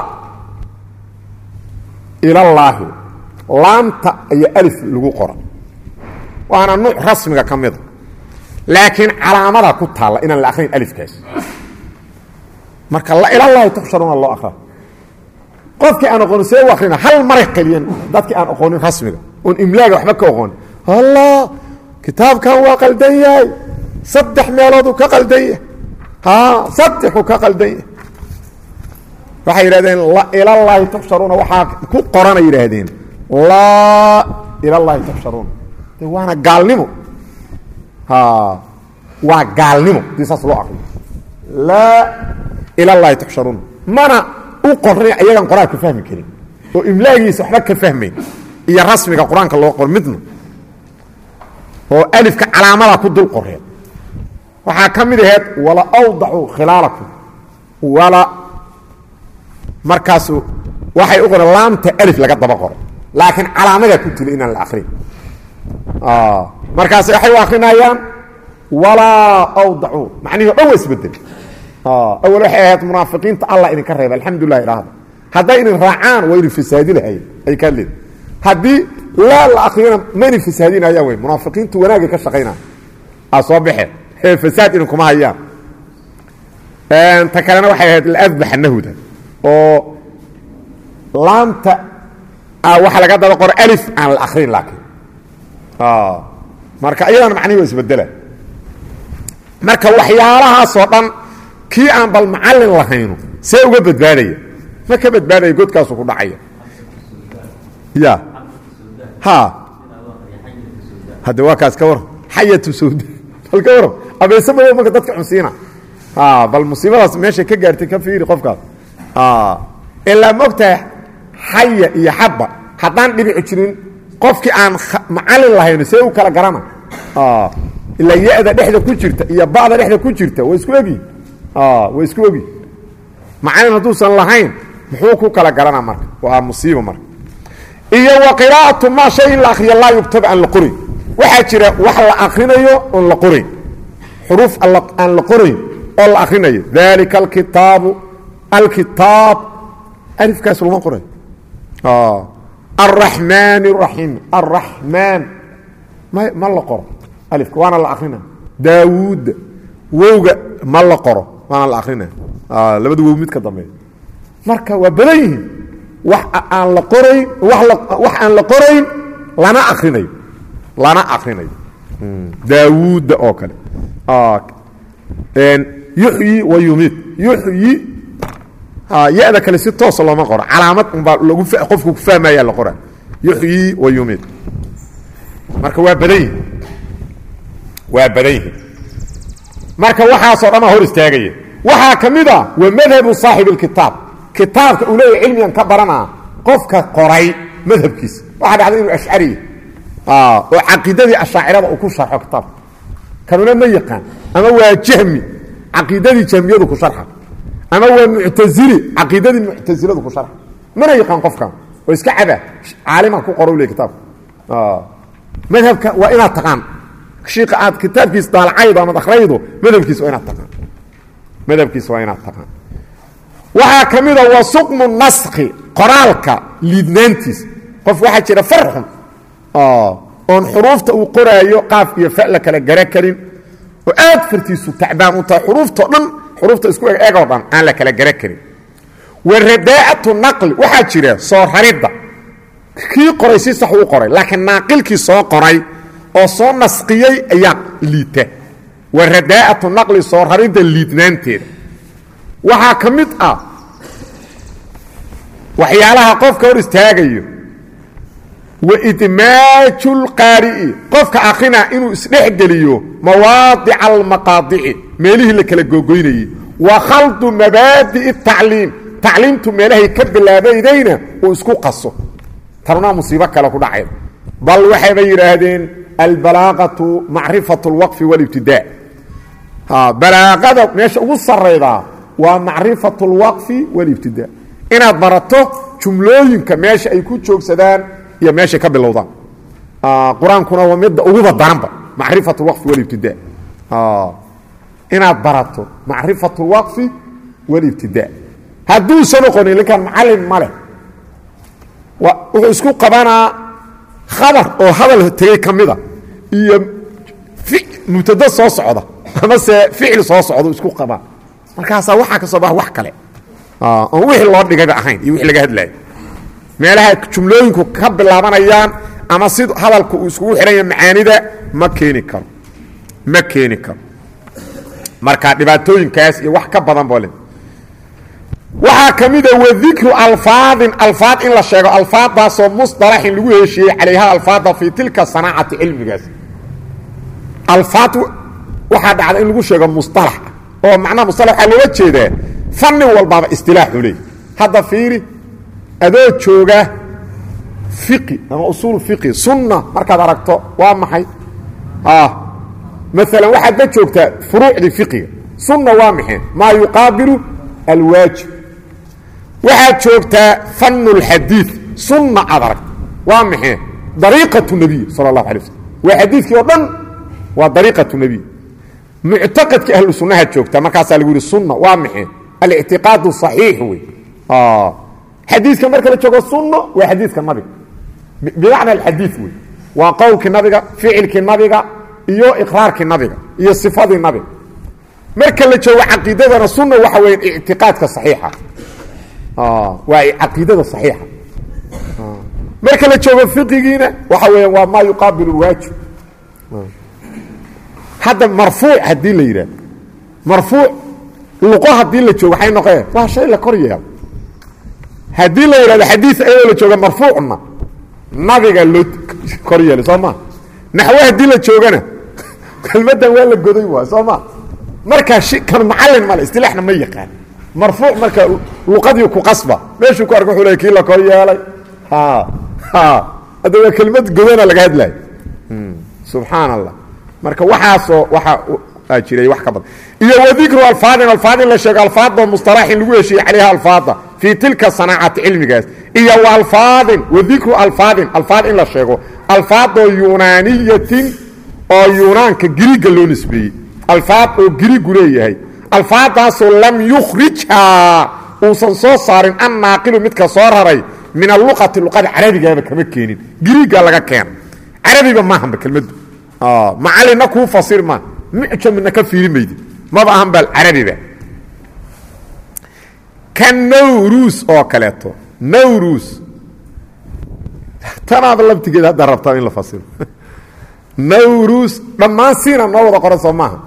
ilallaahi laamta iyo alif lagu qora waana nuuc rasmiga ka mida laakiin calaamada ku taalla inaan la akrin alifkaas marka la ilallaahi tuxsharuuna loo akra qofkii aan aqoonin see u akrina hal maray qeliyan dadkii aan aqoonin rasmiga oon imlaaga waxba ka aqoonin allah kitaabkan waa qaldan yahay saddex meelooduu ka qaldan yahay saddexu ka qaldan yahay waxay yidhahdeen la ilallaahi tuxsharuuna waxaa ku qoranay yidhaahdeen laa ilallaahi tuxsharuuna de waana gaalnimo waa gaalnimo dii saas loo akriyo laa ilallaahi tuxsharuuna mana u qornay ayagaan qor-aanka ka fahmi karin oo imlaagiisa waxba ka fahmayn iyo rasmiga qur-aanka loo qor midna oo alifka calaamada ku dul qoreen waxaa ka mid aheed wala awdacu khilaalakum wala markaasu waxay u qoreen laamta alif laga daba qoro laakiin calaamadaa ku tila inaan la akrin markaas waxay u akrinayaan walaa awdacu macnihii o dhan waa isbedel awal waxay ahayd munaafiqiinta allah idinka reeba alxamdulilah idhaahda hadday idin raacaan waa idin fasaadi lahayen ay kaa leed haddii laa la akriyana ma idin fasaadinayaan wey munaafiqiintu wanaagay ka shaqaynaya aa soo baxeen fasaad idinkuma hayaan ta kalena waxay ahayd laadbaxanahuda oo laamta waxa laga daba qoro alif aan la akrin laakiin marka iyadana macnihi waa isbedela marka waxyaalahaasoo dhan kii aan bal macallin lahayno see uga badbaadaya ma ka badbaadaya godkaasu ku dhacaya ya ha hadda waa kaas ka war xayatu sawda bal ka war abeesa ma marka dadka cunsiina ah bal musiibadaas meesha ka gaartay ka fiiri qofkaas ah illa mogtaa xaya iyo xabba hadaan dhibic jirin qofkii aan macallin lahayn see u kala garana ah illa yaada dhexda ku jirta iyo baada dhexda ku jirta way isku egi ah way isku egi macallin haduu san lahayn muxuu ku kala garana marka waa musiibo marka iyo wa qiraa'atu ma shay la akhriyo la yuktab an al-quri waxa jira wax la akhrinayo oo la qori xuruf an la qori oo la akhrinayo dalika al-kitab al-kitab alif kaas loo qori ah ar-rahman ar-rahim ar-rahman ma ma la qoro alif waana la akhrina daawud wowga ma la qoro waana la akhrina ah labadu wow mid ka dambeeyo marka waa badan wax aan la qorayn wax wax aan la qorayn lana akhrinayo lana akhrinayo daawud oo kale ah een yuhyi wa yumit yuhyi ah yaada kale si toos loo ma qoro calaamad un baa lagu qofku ku fahmaya la qora yuhyi wa yumit marka waa badan waa badan marka waxa soo dhama hor istaagay waxa kamida waa madhabu saaxib alkitab kitaabka uu leeyahay cilmiyan ka barana qofka qoray madhabkiisa waxa dhacday inuu ash'ari ah oo aqeedadii ash'ariyada uu ku sharxo kitaab kanuna ma yaqaan ama waa jahmi aqeedadii jahmiyadu ku sharxa ama waa mu'tazili aqeedadii mu'taziladu ku sharxa mana yaqaan qofkan oo iska caba caalima ku qoray kitaab ah madhabka waa ina taqaan sheekh aad kitaabkiisa dalcaydo ama akhraydo madhabkiisa waa ina taqaan madhabkiisa waa ina taqaan waxa kamida waa suqmu nasxi qoraalka lidnaantiis qof waxa jira farxun ah on xuruufta uu qoraayo qaaf iyo fa'la kala gara karin oo aad fartiisu tacbaan u tahay xuruufta dhan xuruufta isku eego dhan aan la kala gara karin waradaa'atu naqli waxa jira soo raridda kii qoray si sax uu qoray laakiin naaqilkii soo qoray oo soo nasqiyay ayaa liita waradaa'atu naqli soo raridda liidnaanteeda waxa kamid ah waxyaalaha qofka hor istaagayo wa idmaajul qari'i qofka aqina inuu isdhexgeliyo mawaadic al maqaadi'i meelihi la kala gogoynayay wa khaldu mabadi'i ta'liim ta'liimtu meelahay ka bilaabaydayna oo isku qaso tarna musiibo kale ku dhacay bal waxay yiraahdeen al balaaqatu ma'rifatu al waqf wal ibtidaa ha balaaqada meesha ugu sarreeyda waa ma'rifatu al waqf wal ibtidaa inaad barato jumlooyinka meesha ay ku joogsadaan iyo meesha ka bilowdaan ah quraankuna waa mid ugu daranba ma'rifatu al waqf wal ibtidaa ah inaad barato ma'rifatu al waqf wal ibtidaa haduu sano qonin lakan macallin male wa wuxuu isku qabanaa khabar oo hadal tagay kamida iyo mubtada soo socda ama se ficil soo socdo isku qabaa markaas waxa ka soo baa wax kale ah oo wixii loo dhigay ahayn iyo wixii laga hadlay meelaha jumlooyinku ka bilaabanayaan ama sid hadalku uu isku xiran macaanida ma keeni karo ma keeni karo marka dhibaatooyinkaas iyo wax ka badan boole waxa kamida wa dhikru alfaadin alfaad in la sheego alfaadaas oo mustalax in lagu heshiiyay calayha alfaada fi tilka sanaacati ilmigaas alfaad waxa dhacda in lagu sheego mustalax oo macna mustalax loo jeedaa fanni walba istilaax u leeyahay hada fiiri adoo jooga fiqi ama usul fiqi sunna markaad aragto waa maxay ah مثلا واحد ما joogta furuucdi fiqi sunna waa maxay ma yuqabilu alwajib waxa joogta fannu alhadith sunna adarag waa maxay dariiqatu nabi sallallahu alayhi wasallam wa hadithki oo dhan waa dariiqatu nabi mu'taqadki ahlu sunnaha joogta markaas lagu yiri sunna waa maxay al-i'tiqad sahih wi ah hadithka marka la joogo sunna waa hadithka nabi bi'ana al-hadith wi waa qawlki nabiga ficilki nabiga iyo iqraarki nabiga iyo sifadii nabiga marka la joogo aqeedada sunna waxa weey i'tiqaadka saxiixa ah waa aqeedada saxiixa ah marka la joogo fiqigiina waxa weey waa ma yuqabilu alwajib hada marfuu' hadii la yiraahdo marfuu' luqo hadii la joogo waxay noqon waa shay la koriyo hadii la yiraahdo xadiis ayuu la joogo marfuucna nabiga loo koriyo Soomaa naxwo haddii la joogana kelmaddan waa la goday waa soo ma markaa kan macallin male istilaaxna ma yaqaan marfuuc marka luqadii ku qasba meeshuu ku arko wuxuu leeyahay kii la kor yeelay ha ha hadda waa kelmad godana laga hadlayo subxaan allah marka waxaasoo waxaa jiray wax ka badan iyo wadikru alfaadin alfaadin la sheego alfaadoo musطalaxin lagu heshiiyey calayha alfaada fii tilka sanaacati cilmigaas iyo walfaadin wadikru alfaadin alfaad in la sheego alfaadoo yunaaniyatin oo yunaanka giriga loo nisbeeyey alfaad oo girigu leeyahay alfaadaasoo lam yukhrijhaa uusan soo saarin annaaqilu midka soo raray min aluqati luqada carabigaaba kama keenin giriga laga keena carabiba maahanba kelmaddu macallinna kuu fasir maa micjamina ka fiiri maydi maba ahan bal carabiba ka nawruus oo kaleeto nawruus tanaaba labtigeed hadda rabtaa in la fasiro nawruus dhammaan siina noo wada qoran soo maaha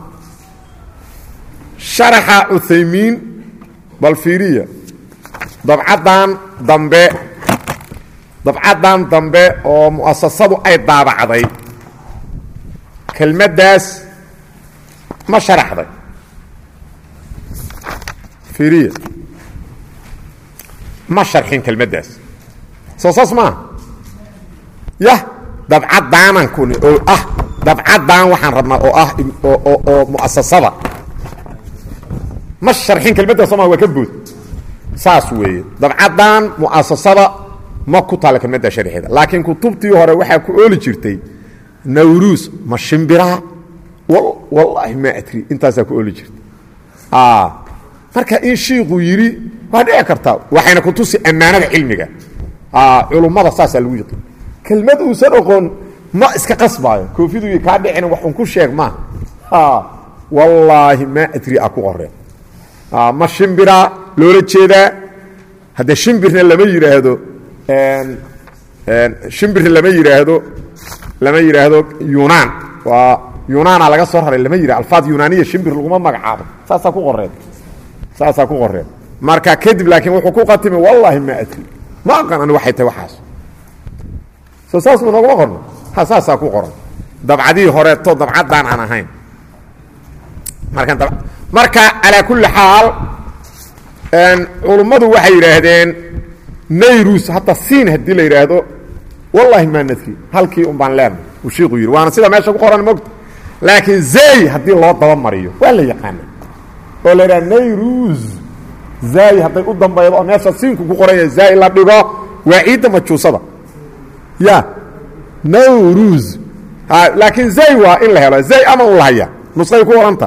sharaxa cuthaymiin bal fiiriya dabcaddan dambe dabcaddan dambe oo mu'asasadu ay daabacday kelmaddaas ma sharaxday fiiriya ma sharxin kelmaddaas soo saas maaha yah dabcaddaanan kuni oo ah dabcaddan waxaan rabnaa oo ah oo oo mu'asasada ma sharxin kelmaddaas soo maha waa ka bood saas weeye dabcaddan mu'asasada ma ku taalla kelmaddaa sharxeeda laakiin kutubtii hore waxaa ku ooli jirtay nawruus ma shimbiraa wallaahi maa adri intaasaa ku ooli jirta marka in shiiku yidhi waa dhici kartaa waxayna ku tusi ammaanada cilmiga culummada saasaa lagu yiqin kelmad uusan oqoon ma iska qasbaayo koofidu kaa dhicina wax un ku sheeg maaha wallaahi maa adri a ku qoreen ma shimbiraa loola jeedaa hadde shimbirna lama yidhaahdo shimbirna lama yidhaahdo lama yidhaahdo yunaan waa yunaana laga soo raray lama yidhah alfaad yunaaniya shimbir laguma magacaabo saasaa ku qoreen saasaa ku qoreen marka kadib laakiin wuxuu ku qatimay wallaahi maa adri ma aqan ani waxay tahay waxaas soo saas ma nooguma qorno ha saasaa ku qoran dabcadihii horeeto dabcaddaan aan ahayn marka marka calaa kulli xaal culummadu waxay yidhaahdeen nayrus hadda siin haddii la yidhaahdo wallaahi maa nadri halkii un baan leenay uu shiiku yidhi waana sida meesha ku qoran mogta laakiin zay haddii loo dabamariyo waa la yaqaana oo la yidhaha nayrus zay hadday u dambaydo oo meesha siinku ku qoranya zay la dhigo waa ciidda majuusada ya nawrus laakiin zay waa in la helo zay ama un la haya nusqay ku qoranta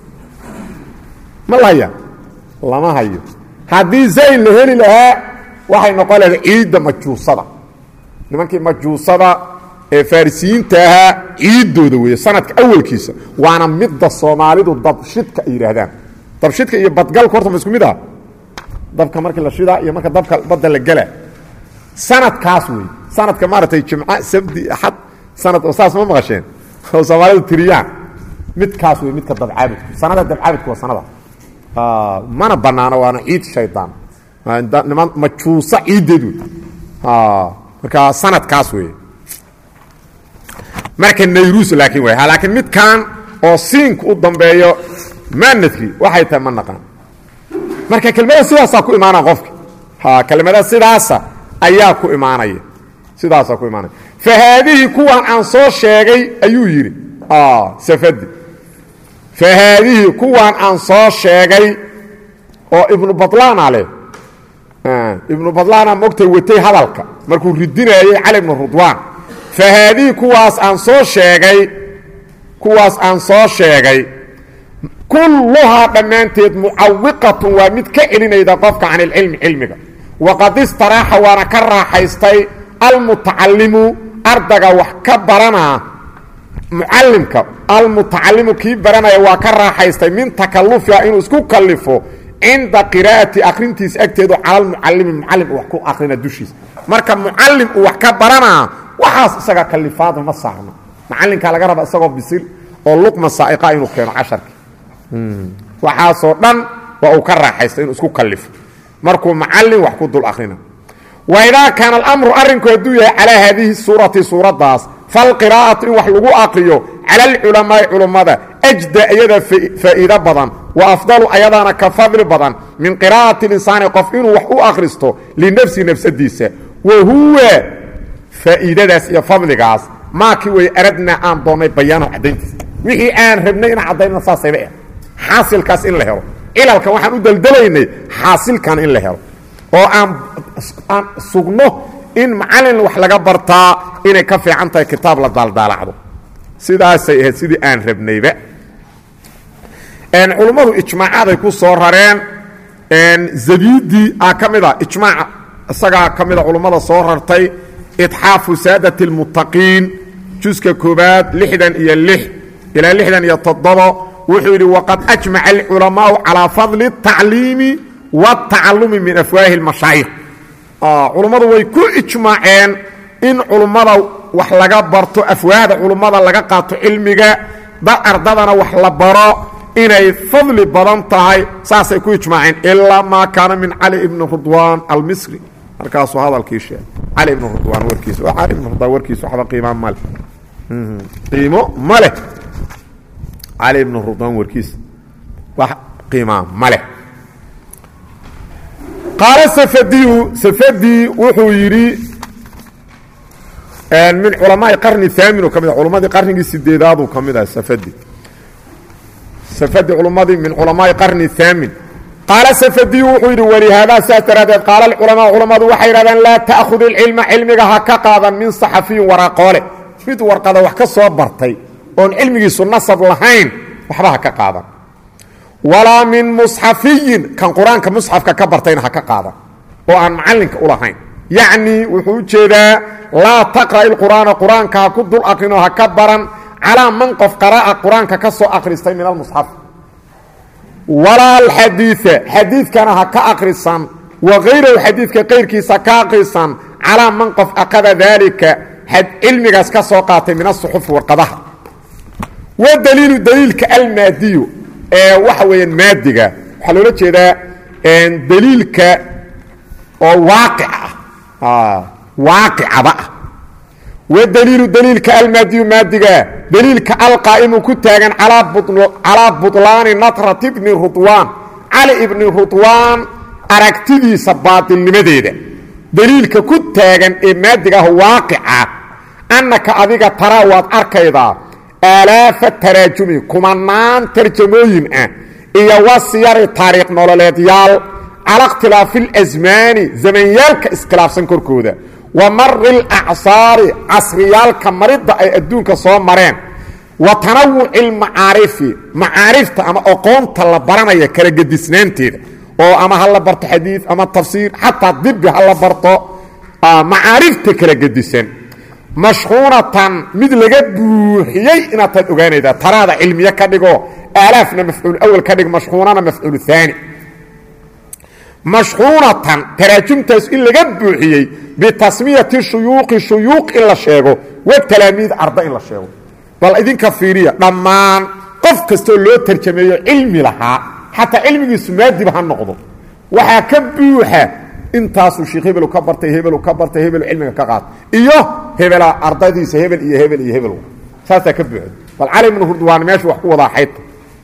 ma la haya lama hayo haddii zay la heli lahaa waxay noqon lahayd ciidda majuusada nimankii majuusada ee farisiyiinta ahaa ciiddooda weeye sanadka awalkiisa waana midda soomaalidu dabshidka ay yidhaahdaan dabshidka iyo badgalka horta ma isku mid aha dabka markii la shidaa iyo marka dabka badda la gela sanadkaas wey sanadka maaragtay jimca sabdi axad sanad oo saas ma maqasheen oo soomaalidu tiriyaan midkaas wey midka dabcaabidku sanada dabcaabidku waa sanada mana banaano waana ciid shaydaan niman majuusa ciiddeed wey marka sanadkaas wey marka nayrus laakiin way laakiin midkan oo siinka u dambeeyo ma nadri waxay tahay ma naqaan marka kelmada sidaasa ku imaanaa qofka ha kelmada sidaasa ayaa ku imaanaya sidaasa ku imaanaya fa haadihi kuwan aan soo sheegay ayuu yidhi safadi fa haadihi kuwan aan soo sheegay oo ibnu badlaana leh ibnu badlaana mogtay watay hadalka markuu ridinayay cali ibnu rudwaan fa haadihi kuwaas aan soo sheegay kuwaas aan soo sheegay kulluhaa dhammaanteed mucawiqatun waa mid ka celinayda qofka can ilcilmi cilmiga waqad istaraaxa waana ka raaxaystay almutacallimu ardaga wax ka baranaa mucallimka almutacallimu kii baranaya waa ka raaxaystay min takallufiha inuu isku kallifo cinda qiraa'ati akhrintiisa agteedu cala almucallimi mucallim uu wax ku akhrina dushiisa marka mucallim uu wax ka baranaa waxaas isaga kalifaadu ma saarno macallinkaa laga raba isagoo bisil oo luqma saa'iqa inuu keeno casharki waxaasoo dhan waa uu ka raaxaysta inuu isku kallifo markuu macallin wax ku dul akhrina waidaa kaana alamru arrinku hadduu yahay calaa haadihi suurati suuraddaas falqiraa'atu in wax lagu aqriyo cala alculamaa'i culummada ajda iyada faa'iido badan wa afdalu ayadaana ka fadli badan min qiraa'ati linsaani qof inuu wax u akhristo linafsi nafsadiisa wa huwa faa'iidadaas iyo fadligaas maakii way aradnaa aan doonnay bayaanahu caddayntiisa wixii aan rabnay inaan caddayna saasayba eh xaasilkaas in la helo cilalkan waxaan u daldalaynay xaasilkan in la helo oo aan aan sugno in macallin wax laga bartaa inay ka fiican tahay kitaab la daaldaalacdo sidaasay ahayd sidii aan rabnayba culummadu ijmaacaday ku soo rareen zabidi a ka mida ijmaac isagaa ka mida culummada soo rartay itxaafu saadat اlmuttaqiin juska koobaad lixdan iyo lix ilaa lixdan iyo toddobo wuxuu yidhi waqad ajmaca alculamaau calaa fadli الtacliimi wاtacalumi min afwaahi اlmashaayikh culummadu way ku ijmaaceen in culummada wax laga barto afwaahda culummada laga qaato cilmiga dad ardadana wax la baro inay fadli badan tahay saasay ku ijmaaceen ilaa maa kaana min cali ibni rudwaan almisri markaasuu hadalkii sheegay cali ibni rudwaan warkiisa cali ibni rudwaan warkiisa waxba qiimaa male qiimo ma leh cali ibni rudwaan warkiisa wax qiimaa ma leh qaala safadiyu safadi wuxuu yidhi min culamaai qarni aamin ka mid culummadii qarnigii sideedaaduu ka mid ah safadi safadi culummadii min culamaai qarni aamin qaala safadiyu wuxuu yidhi walihaadaa saas daraaddeed qaala alculamaa culammadu waxay yidhahdeen laa ta'khud ilcilma cilmiga ha ka qaadan min saxafiyin waraaqoole mid warqada wax ka soo bartay oon cilmigiisu nasab lahayn waxba ha ka qaadan walaa min musxafiyin kan qur-aanka musxafka ka bartayna ha ka qaadan oo aan macallinka u lahayn yacnii wuxuu u jeedaa laa taqra'i lqur'aana qur-aanka ha ku dul aqrinoo ha ka baran calaa man qof qara'a qur-aanka ka soo akhristay min almusxaf walaa alxadiia xadiidkana ha ka akhrisan wa hayrahu xadiidka kayrkiisa ka akhrisan calaa man qof aqada daalika cilmigaas ka soo qaatay min asuxufi warqadaha wa daliilu daliilka almaadiyu ee waxa weeyaan maadiga waxaa loola jeedaa daliilka oo waaqic ah waaqicaba ah wa daliilu daliilka almaadiyu maadiga daliilka alqaa'imu ku taagan calaa butlaani natrati bni rudwaan cali ibni rudwaan aragtidiisa baatilnimadeeda daliilka ku taagan ee maadiga ah waaqica annaka adiga taraa waad arkaydaa aalaafa taraajumi kumanaan tarjamooyin ah iyo wasiyari taariikh nololeedyaal cala ikhtilaafi اlasmaani zamanyaalka iskhilaafsan korkooda wa mari اlacsaari casriyaalka maridda ay adduunka soo mareen wa tanawuci اlmacaarifi macaarifta ama aqoonta la baranaya kala gedisnaanteeda oo ama ha la barto xadiid ama tafsiir xataa dibi ha la barto macaarifta kala gedisan mashxuunatan mid laga buuxiyey inaad taad ogaanaydaa taraada cilmiye ka dhigo aalaafna mafcuul awal ka dhig mashxuunana mafcuul aani mashxuunatan taraajumtaas in laga buuxiyey bitasmiyati shuyuuqi shuyuuq in la sheego wa talaamiid arda in la sheego bal idinka fiiriya dhammaan qof kastoo loo tarjameeyo cilmi lahaa xataa cilmigiisu maadiba ha noqdo waxaa ka buuxa intaasuu sheekh hebelu ka bartay hebelu ka bartay hebelu cilmiga ka qaad iyo hebela ardadiisa hebel iyo hebel iyo hebel saasaa ka buuxda bal cali ibnu rudwaan meeshu wax ku wadaa xayta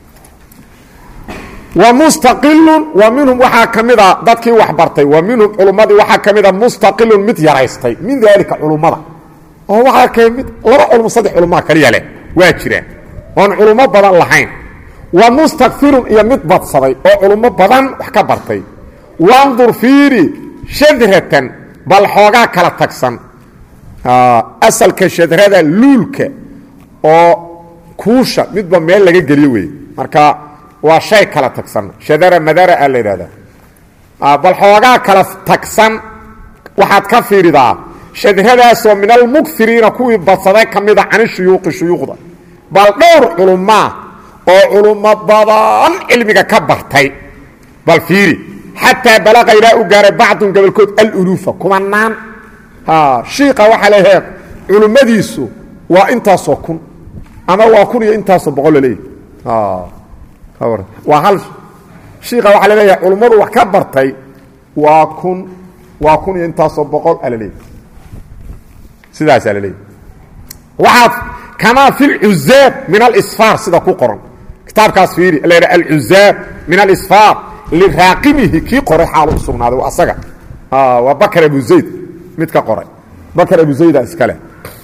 wa mustaqilun wa minhum waxaa ka mida dadkii wax bartay wa minhum culummadii waxaa ka mida mustaqilun mid yaraystay min daalika culummada oo waxaa ka mid laba culum saddex culumaa kaliya leh waa jiraan oon culummo badan lahayn wa mustakfirun iyo mid badsaday oo culummo badan wax ka bartay wandur fiiri shadratan bal xoogaa kala tagsan asalka shadrada luulka oo kuusha midba meel laga geliyo wey marka waa shay kala tagsan shadara madara a la yidhahdaa bal xoogaa kala tagsan waxaad ka fiiridaa shadradaasoo min almukiriina kuwii badsaday ka mida cani shuyuuqi shuyuuqda bal dhowr culummaa oo culummo badan cilmiga ka bartay bal fiiri xataa balaqa ilaa u gaaray bacdun gobolkood aluluufa kumanaan shiiqa waxaa leeyahay culummadiisu waa intaasoo kun ama waa kun iyo intaasoo boqol laleeyahy waa hal shiiqa waxaa laleeyahay culummadu wax ka bartay waa kun waa kun iyo intaasoo boqol alaleeyahy sidaasaa laleeyahy waxaad kamaa fi lcuzaab min alisfaar sida ku qoran kitaabkaas fiiri la yidhaha alcuzaab min alisfaar liraaqimihi kii qoray xaalu u sugnaaday waa asaga waa bakr abu zayd mid ka qoray bakr abu zayda iskale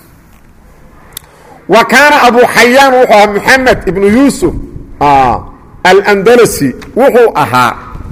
wa kaana abu xayaan wuxuu ahaa moxamed ibnu yuusuf alandalsi wuxuu ahaa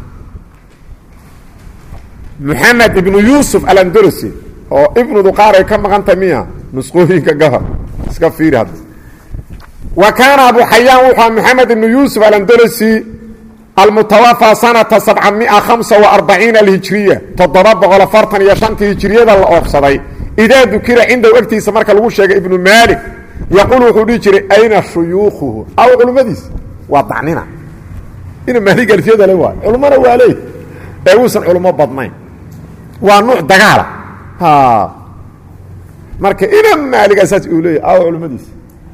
moxamed ibnu yuusuf alandalsi oo ibnudu qaar ay ka maqantay miya nusqooyinka gahor iska fiiri hadda wa kaana abu xayaan wuxuu ahaa moxamed ibnu yuusuf alandalsi almutawafaa sanata sabcamia hamsa وarbaciina alhijriya toddoba boqol afartan iyo shantii hijriyada la oobsaday idaa dukira cindahu agtiisa marka lagu sheegay ibnu maalik yaquul wuxuu dhihi jiray ayna shuyuukhuhu aw culummadiisa waa dacnina ina maalik alfiyada le waayo culummana waa leey ee uusan culummo badnayn waa nuuc dagaala marka ina maalik asaas uu leeyahy aw culummadiisa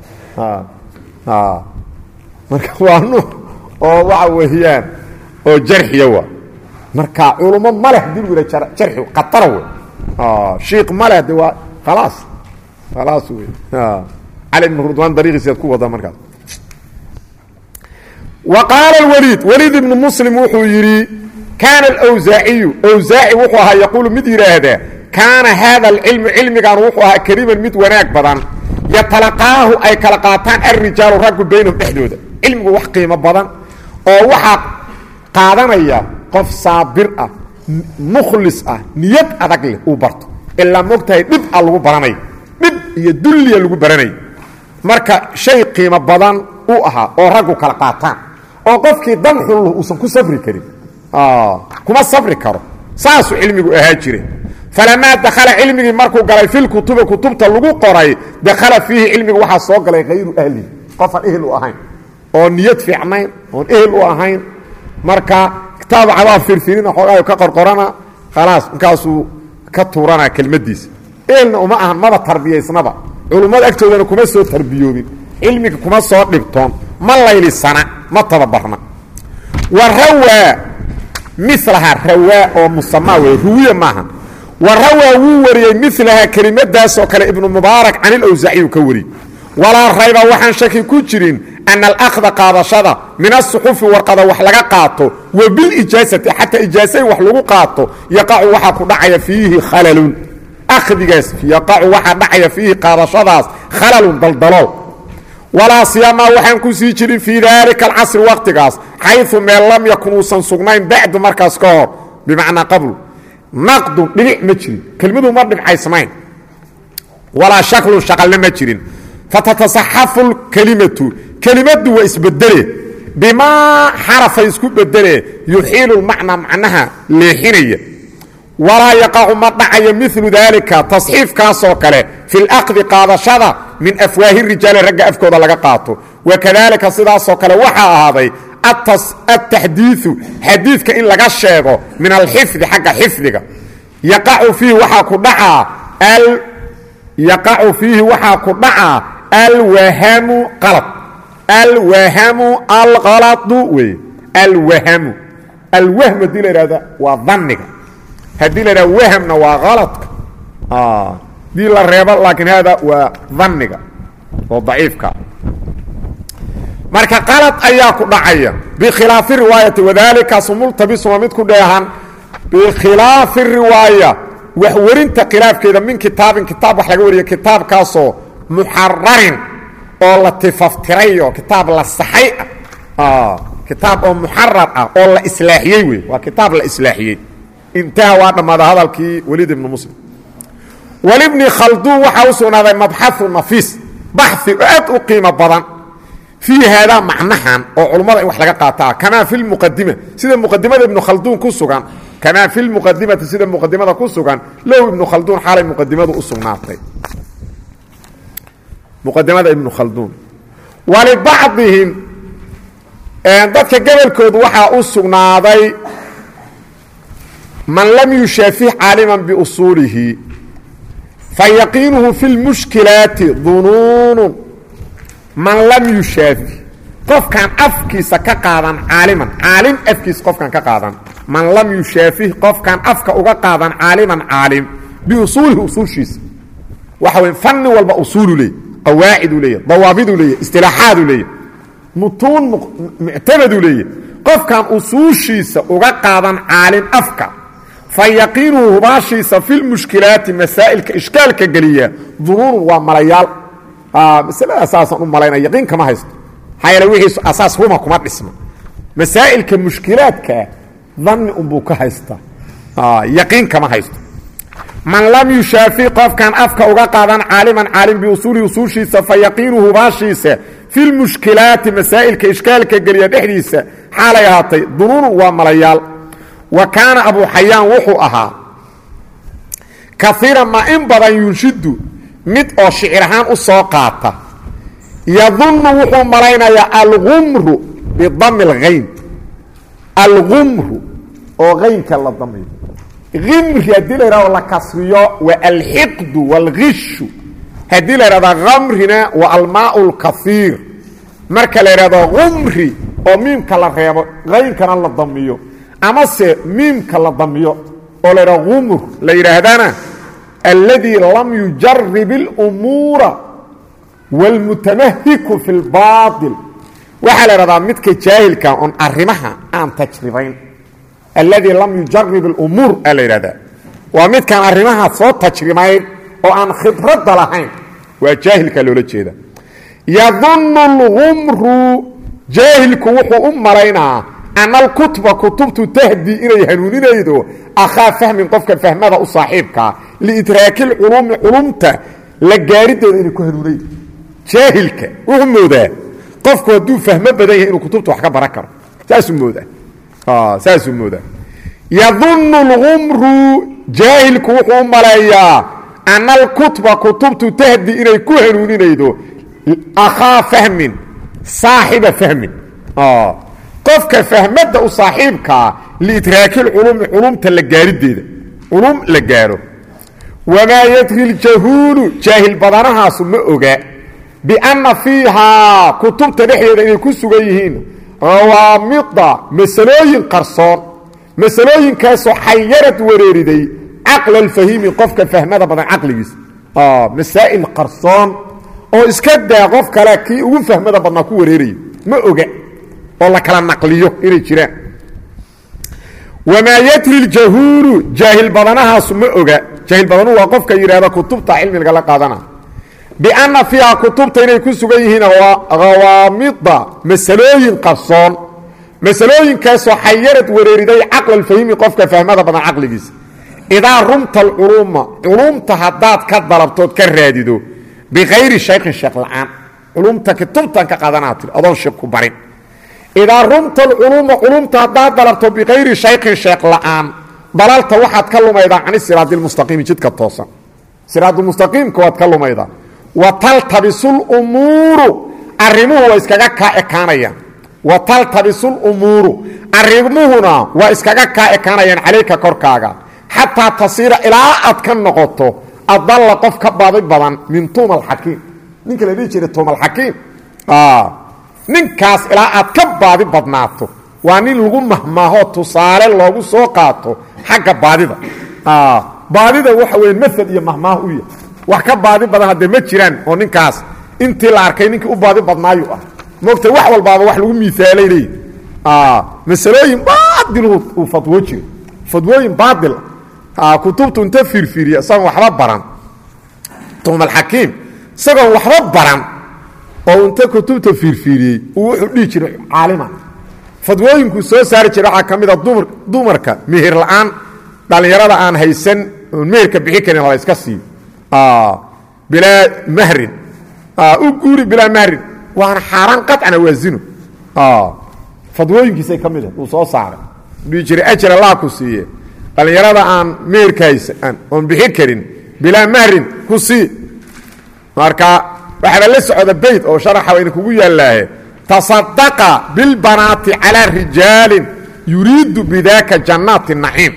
marka waa nuuc oo waxa weeyaan oo jarxiya waa marka culummo ma leh dib wada jarxi qatara wey shiiq ma leh de waa khalaas khalaas wey cali ibn rudwaan dariiqiisa ku wada markaas wa qaala alwaliid waliid ibnu muslim wuxuu yidhi kaana alawsaaciyu awsaaci wuxuu ahaa yaquulu mid yidhaahdaa kaana haada alcilmu cilmigan wuxuu ahaa kariiman mid wanaag badan yatalaqaahu ay kala qaataan alrijaalu raggu baynahum dhexdooda cilmigu wax qiimo badan oo waxaa qaadanaya qof saabir ah mukhlis ah niyad adag leh uu barto ilaa mogtahay dhib a lagu baranay dhib iyo dulliya lagu baranay marka shay qiimo badan u ahaa oo raggu kala qaataan oo qofkii dan xullu uusan ku safri karin kuma safri karo saasuu cilmigu ahaa jire falamaa dakhala cilmigii markuu galay filkutubi kutubta lagu qoray dakhala fiihi cilmiga waxaa soo galay hayru ahlihi qofaan ehel u ahayn oo niyad fiicnayn oon ehel u ahayn marka kitaab cabaa firfirina xoogaayo ka qorqorana khalaas markaasuu ka tuuranaa kelmaddiisa ehelna uma ahan maba tarbiyaysnaba culummada agtoodana kuma soo tarbiyoobin cilmiga kuma soo dhibtoon ma laylisana ma tababarna wa rawaa milaha rawaa oo musamaa wey ruwiya maaha wa rawaa wuu wariyey milaha kelimadaasoo kale ibnu mubaarak can ilawsaaciyu ka wariyey walaa rayba waxaan shaki ku jirin ana alakda qaadashada min asuxufi warqada wax laga qaato wa bilijaasati xataa ijaasayn wax lagu qaato yaqacu waxaa ku dhacaya fiihi khalalun akhdigaas yaqacu waxaa dhacaya fiihi qaadashadaas khalalun daldalool walaa siyamaa waxaan ku sii jirin fii daalika alcasri waqtigaas xayu meel lam yakun uusan sugnayn bacdu markaas ka hor bimacnaa qablu naqdun dhinic ma jirin kelmadu ma dhibcaysmayn walaa shaklun shaqalna ma jirin fatatasaxafu lkelimatu kelimadu waa isbedele bimaa xarafay isku bedele yuxiilu lmacnaa macnaha leexinaya walaa yaqacu ma dhacayo milu daalika tasxiifkaasoo kale fi laqdi qaadashada min afwaahi rijaali ragga afkooda laga qaato wakadalika sidaasoo kale waxaa ahaaday ataxdiiu xadiidka in laga sheego min alxifdi xagga xifdiga yaqacu fiihi waxaa ku dhacaa yaqacu fiihi waxaa ku dhacaa alwahamu qalad alwahamu alqaladu wey alwahamu alwahm haddii la ihahda waa daniga haddii la ihahda wahmna waa haladka hadii la reebo laakiin hada waa daniga oo daciifka marka qalad ayaa ku dhacaya bikhilaafi riwaayati wadaalikaasu multabisu waa mid ku dheehan bikhilaafi riwaaya wax warinta khilaafkeeda min kitaabin kitaab wax laga wariya kitaabkaasoo muxararin oo la tifaftirayo kitaab la saxay ah kitaab oo muxarar ah oo la islaaxiyey wey waa kitaab la islaaxiyey intaha waa dhammaada hadalkii waliid ibnu muslim walibni khalduun waxaa u sugnaaday mabxau nafiis baxi oo aad u qiimo badan fii haadaa macnahan oo culummada in wax laga qaataa kamaa fi lmuqadima sida muqadimada ibnu khalduun ku sugan kamaa fi lmuqadimati sida muqadimada ku sugan low ibnu khalduun xaalay muqadimadu u sugnaatay muqadimada ibnu khalduun walibacdihim dadka gobolkoodu waxaa u sugnaaday man lam yushaafih caaliman biusuulihi fayaqiinuhu fi lmushkilaati dunuunu man lam yushaafi qofkaan afkiisa ka qaadan caaliman caalim afkiisa qofkaan ka qaadan man lam yushaafih qofkaan afka uga qaadan caaliman caalim biusuulihi usuushiisa waxa wey fanni walba usuulu leey qawaacid uu leeyahay dawaabid uu leeyahay istilaaxaad uu leeyahay mutuun muctamad uu leeyahay qofkan usuushiisa uga qaadan caalim afka fa yaqiinuhu hubaashiisa fi lmushkilaati masaa'ilka ishkaalka geliya dunuunun waa malayaal masalada asaasan u malaynaya yaqiin kama haysto maxaa yeele wixiisu asaas ruma kuma dhisma masaa'ilka mushkilaadkaa danni unbuu ka haystaa yaqiin kama haysto man lam yushaafi qofkan afka uga qaadan caaliman caalim biusuulihi usuushiisa fa yaqiinuhu hubaashiisa fi lmushkilaati masaa'ilka ishkaalka geliya dhexdiisa xaalay ahaatay dunuunun waa malayaal wa kaana abu xayaan wuxuu ahaa kaiiran ma in badan yunshidu mid oo shicir ahaan u soo qaata yadunnu wuxuu malaynayaa algumru bidami اlhayn algumru oo haynka la damiyo imri haddii la yidhahdo la kasriyo waa alxiqdu wاlgishu haddii la yidhahdo kamrina waa almaa اlkaiir marka la yidhahdo umri oo miimka la reebo haynkana la damiyo amase miimka la damiyo oo la yidhahdo umr la yidhaahdana alladii lam yujarib اlumuura wاlmutamahiku fi اlbaaطil waxaa la idhahdaa midka jaahilka oon arrimaha aan tajribayn alladii lam yujarib اlumuur aa la yidhahdaa waa midkaan arrimaha soo tajribayn oo aan khibradda lahayn waa jaahilka loola jeeda yadunnu اlgumru jaahilku wuxuu u malaynaa ana alkutba kutubtu tahdi inay hanuuninaydo akhaa fahmin qofka fahmada u saaxiibkaa liidraaki lculuumi culumta la gaarideeda inay ku hanuunaydo jaahilka wuxuu moodaa qofku hadduu fahmo badan yahay inuu kutubta wax ka baran karo saasuu moodaa saasuu moodaa yadunnu اlgumru jaahilku wuxuu u maleeyaa ana alkutba kutubtu tahdi inay ku hanuuninaydo akhaa fahmin saaxiba fahmin qofka fahmadda u saaxiibkaa liidraaki lculuumi culumta la gaarideeda culum la gaaro wamaa yadri ljahuulu jaahil badanahaasu ma oga bianna fiihaa kutubta dhexdeeda inay ku sugan yihiin hawaamida masalooyin qarsoon masalooyinkaasoo xayarad wareeriday caqla alfahiimi qofka fahmada badan caqligiisa masaa'il qarsoon oo iska daa qof kale kii ugu fahmada badnaa ku wareeraya ma oga oo la kala naqliyo inay jiraan wamaa yadri ljahuulu jaahil badanahaasu ma oga jaahil badanuhu waa qofka yidhahda kutubta cilmiga la qaadana bianna fiiha kutubta inay ku sugan yihiin hawaamida masalooyin qarsoon masalooyinkaasoo xayarad wareeriday caqla alfahimi qofka fahmada badan caqligiisa idaa rumta alculuuma culumta haddaad ka dalabtood ka raadido bikayri shaykhin sheekh la-aan culumta kutubtan ka qaadanaa tir adoon sheek ku barin idaa rumta alculuuma culumta haddaad dalabto bikayri shaykhin sheekh la-aan dalalta waxaad ka lumaydaa can siraadi lmustaqiimi jidka toosan siraadulmustaqiimka waad ka lumaydaa wa taltabisu lumuuru arrimuhu waa iskaga kaa ekaanayaan wa taltabisu lumuuru arrimuhuna waa iskaga kaa ekaanayaan calayka korkaaga xataa tasiira ilaa aad ka noqoto adalla qof ka baadi badan min tuuma alxakiim ninka la dhihi jiray tuuma alxakiim ninkaas ilaa aad ka baadi badnaato waa nin lagu mahmaaho tusaale loogu soo qaato xagga baadida baadida waxa weeye masad iyo mahmaah u yahay wax ka baadi badan haddee ma jiraan oo ninkaas intii la arkay ninkii u baadi badnaayu ah moogtay wax walbaaba wax lagu miisaalay leeyihi masalooyin baadil uu fadwo jiro fadwooyin baadil kutubtu inta fiirfiiriya isagoon waxba baran tuumalxakiim isagoon waxba baran oo inta kutubta fiirfiiriyey uu wuxuu dhihi jiray caalima fadwooyinkuu soo saari jiray waxaa ka mid a dumar dumarka mihir la-aan dhallinyarada aan haysan oon meherka bixi karin hala iska siiyo bilaa mahrin u guuri bilaa mahrin waana xaaraan qacana waa zino fadwooyinkiisay ka mid ah uu soo saaray dhihi jiray ajar allah ku siiye dhallinyarada aan meherka haysan oon bixi karin bilaa mahrin ku sii marka waxaaba la socda bayd oo sharaxa wayna kugu yaallaahe tasadaqa bilbanaati calaa rijaalin yuriidu bidaaka jannaati naciim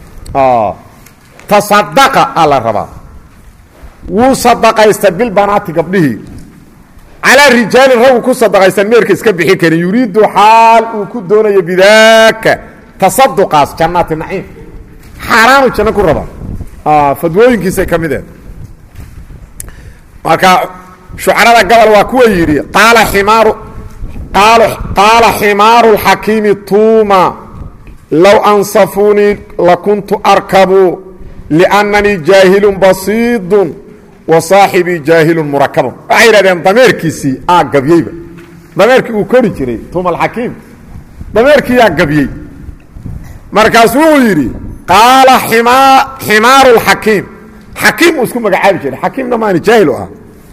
tasadaqa aa la rabaa wuu sadaqaysta bilbanaati gabdhihii calaa rijaalin ragu ku sadaqaysan meerka iska bixi karin yuriidu xaal uu ku doonayo bidaaka tasaduqaas jannaati naciim xaaraanu janno ku rabaa fadwooyinkiisay ka mid eed marka shucarada gobol waa kuwa yidhi qaala ximaaru qaala ximaaru lxakiimi tuuma low ansafuunii lakuntu arkabu liannanii jaahilun basiidun wa saaxibii jaahilun murakabun waxay yidhahdeen dameerkiisii aa gabyeyba dameerkii uu kori jiray tuuma alxakiim dameerkiiyaa gabyey markaas wuxuu yidhi qaala ximaaru lxakiim xakiim uu isku magacaabi jiray xakiimna maani jaahil u ah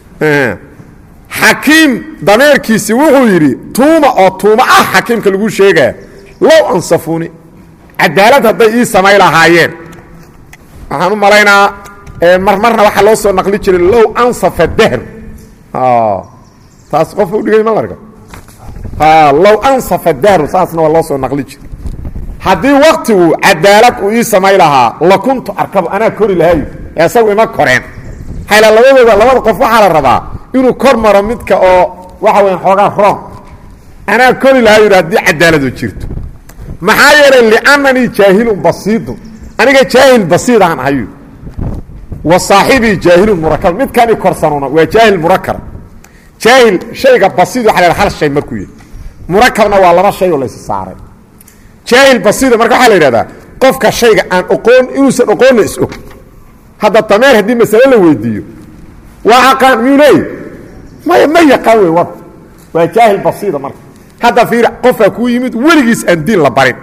xakiim dameerkiisii wuxuu yidhi tuuma oo tuuma ah xakiimka lagu sheegaya low ansafuuni cadaalad hadday ii samay lahaayeen waxaan u malaynaa marmarna waxaa loo soo naqli jiray low ansafa dahru taas qof u dhigay ma larga low ansafa dahru saasna waa loo soo naqli jiray haddii waktigu cadaalad uu ii samay lahaa lakuntu arkabu anaa kori lahay isagu ima koreen hayla labadooda labada qof waxaa la rabaa inuu kor maro midka oo waxa weya xoogaa roon anaa kori lahaa yidhi haddii cadaaladu jirto maxaa yeelay liannanii jaahilun basiidun aniga jaahil basiid aan ahayu wa saaxibii jaahilun murakab midkani korsanuna waa jaahil murakab jaahil shayga basiid waxa la hal shay markuu yahay murakabna waa laba shay oo la is saaray jaahil basiid marka waxa la yiraahdaa qofka shayga aan aqoon inuusan aqoon is og hadda tameer hadii mas'ala la weydiiyo waa aqaan miilay ma ma yaqaan way wad waa jaahil basiid marka hadda fiir qof ku yimid waligiis aan diin la barin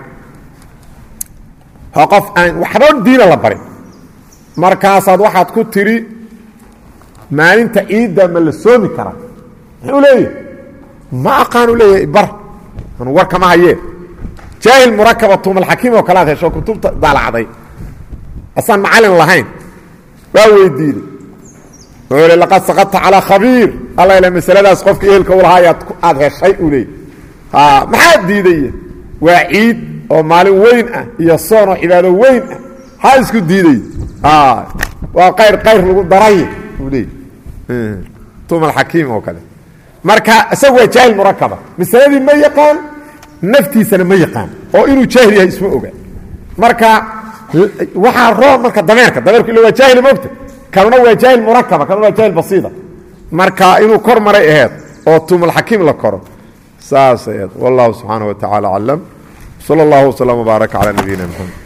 ha qof aan waxba diin la barin markaasaad waxaad ku tiri maalinta ciida ma la soomi kara wuxuu leeyahay ma aqaan u leeyahay bar anu war kama hayee jaahil murakabatuum alxakiim oo kala hesho kutubta daalacday asan macallin lahayn waa weydiiyay wala laqad saqata ala khabiir alla ila masaladaas qofkii ehelka u lahaa aad heshay u leeyahay ha maxaa diiday waa ciid oo maalin weyn ah iyo soono cibaado weyn ah ha isku diiday ha waa qayr qayr lagu daray u leeyahay tuum alxakiim oo kale marka isagu waa jaahil murakaba masaladii ma yaqaan naftiisana ma yaqaan oo inuu jaahil yahay isma oga marka waxa roo marka dameerka dameerku ilaa waa jaahil moogta kana waa jaahil murakaba kana waa jaahil basiida marka inuu kor maray aheed oo tuum alxakiim la koro saasayad wallahu subhanahu wa ta'ala alam sallallahu alaihi wa sallam baraka ala nabiyina muhammad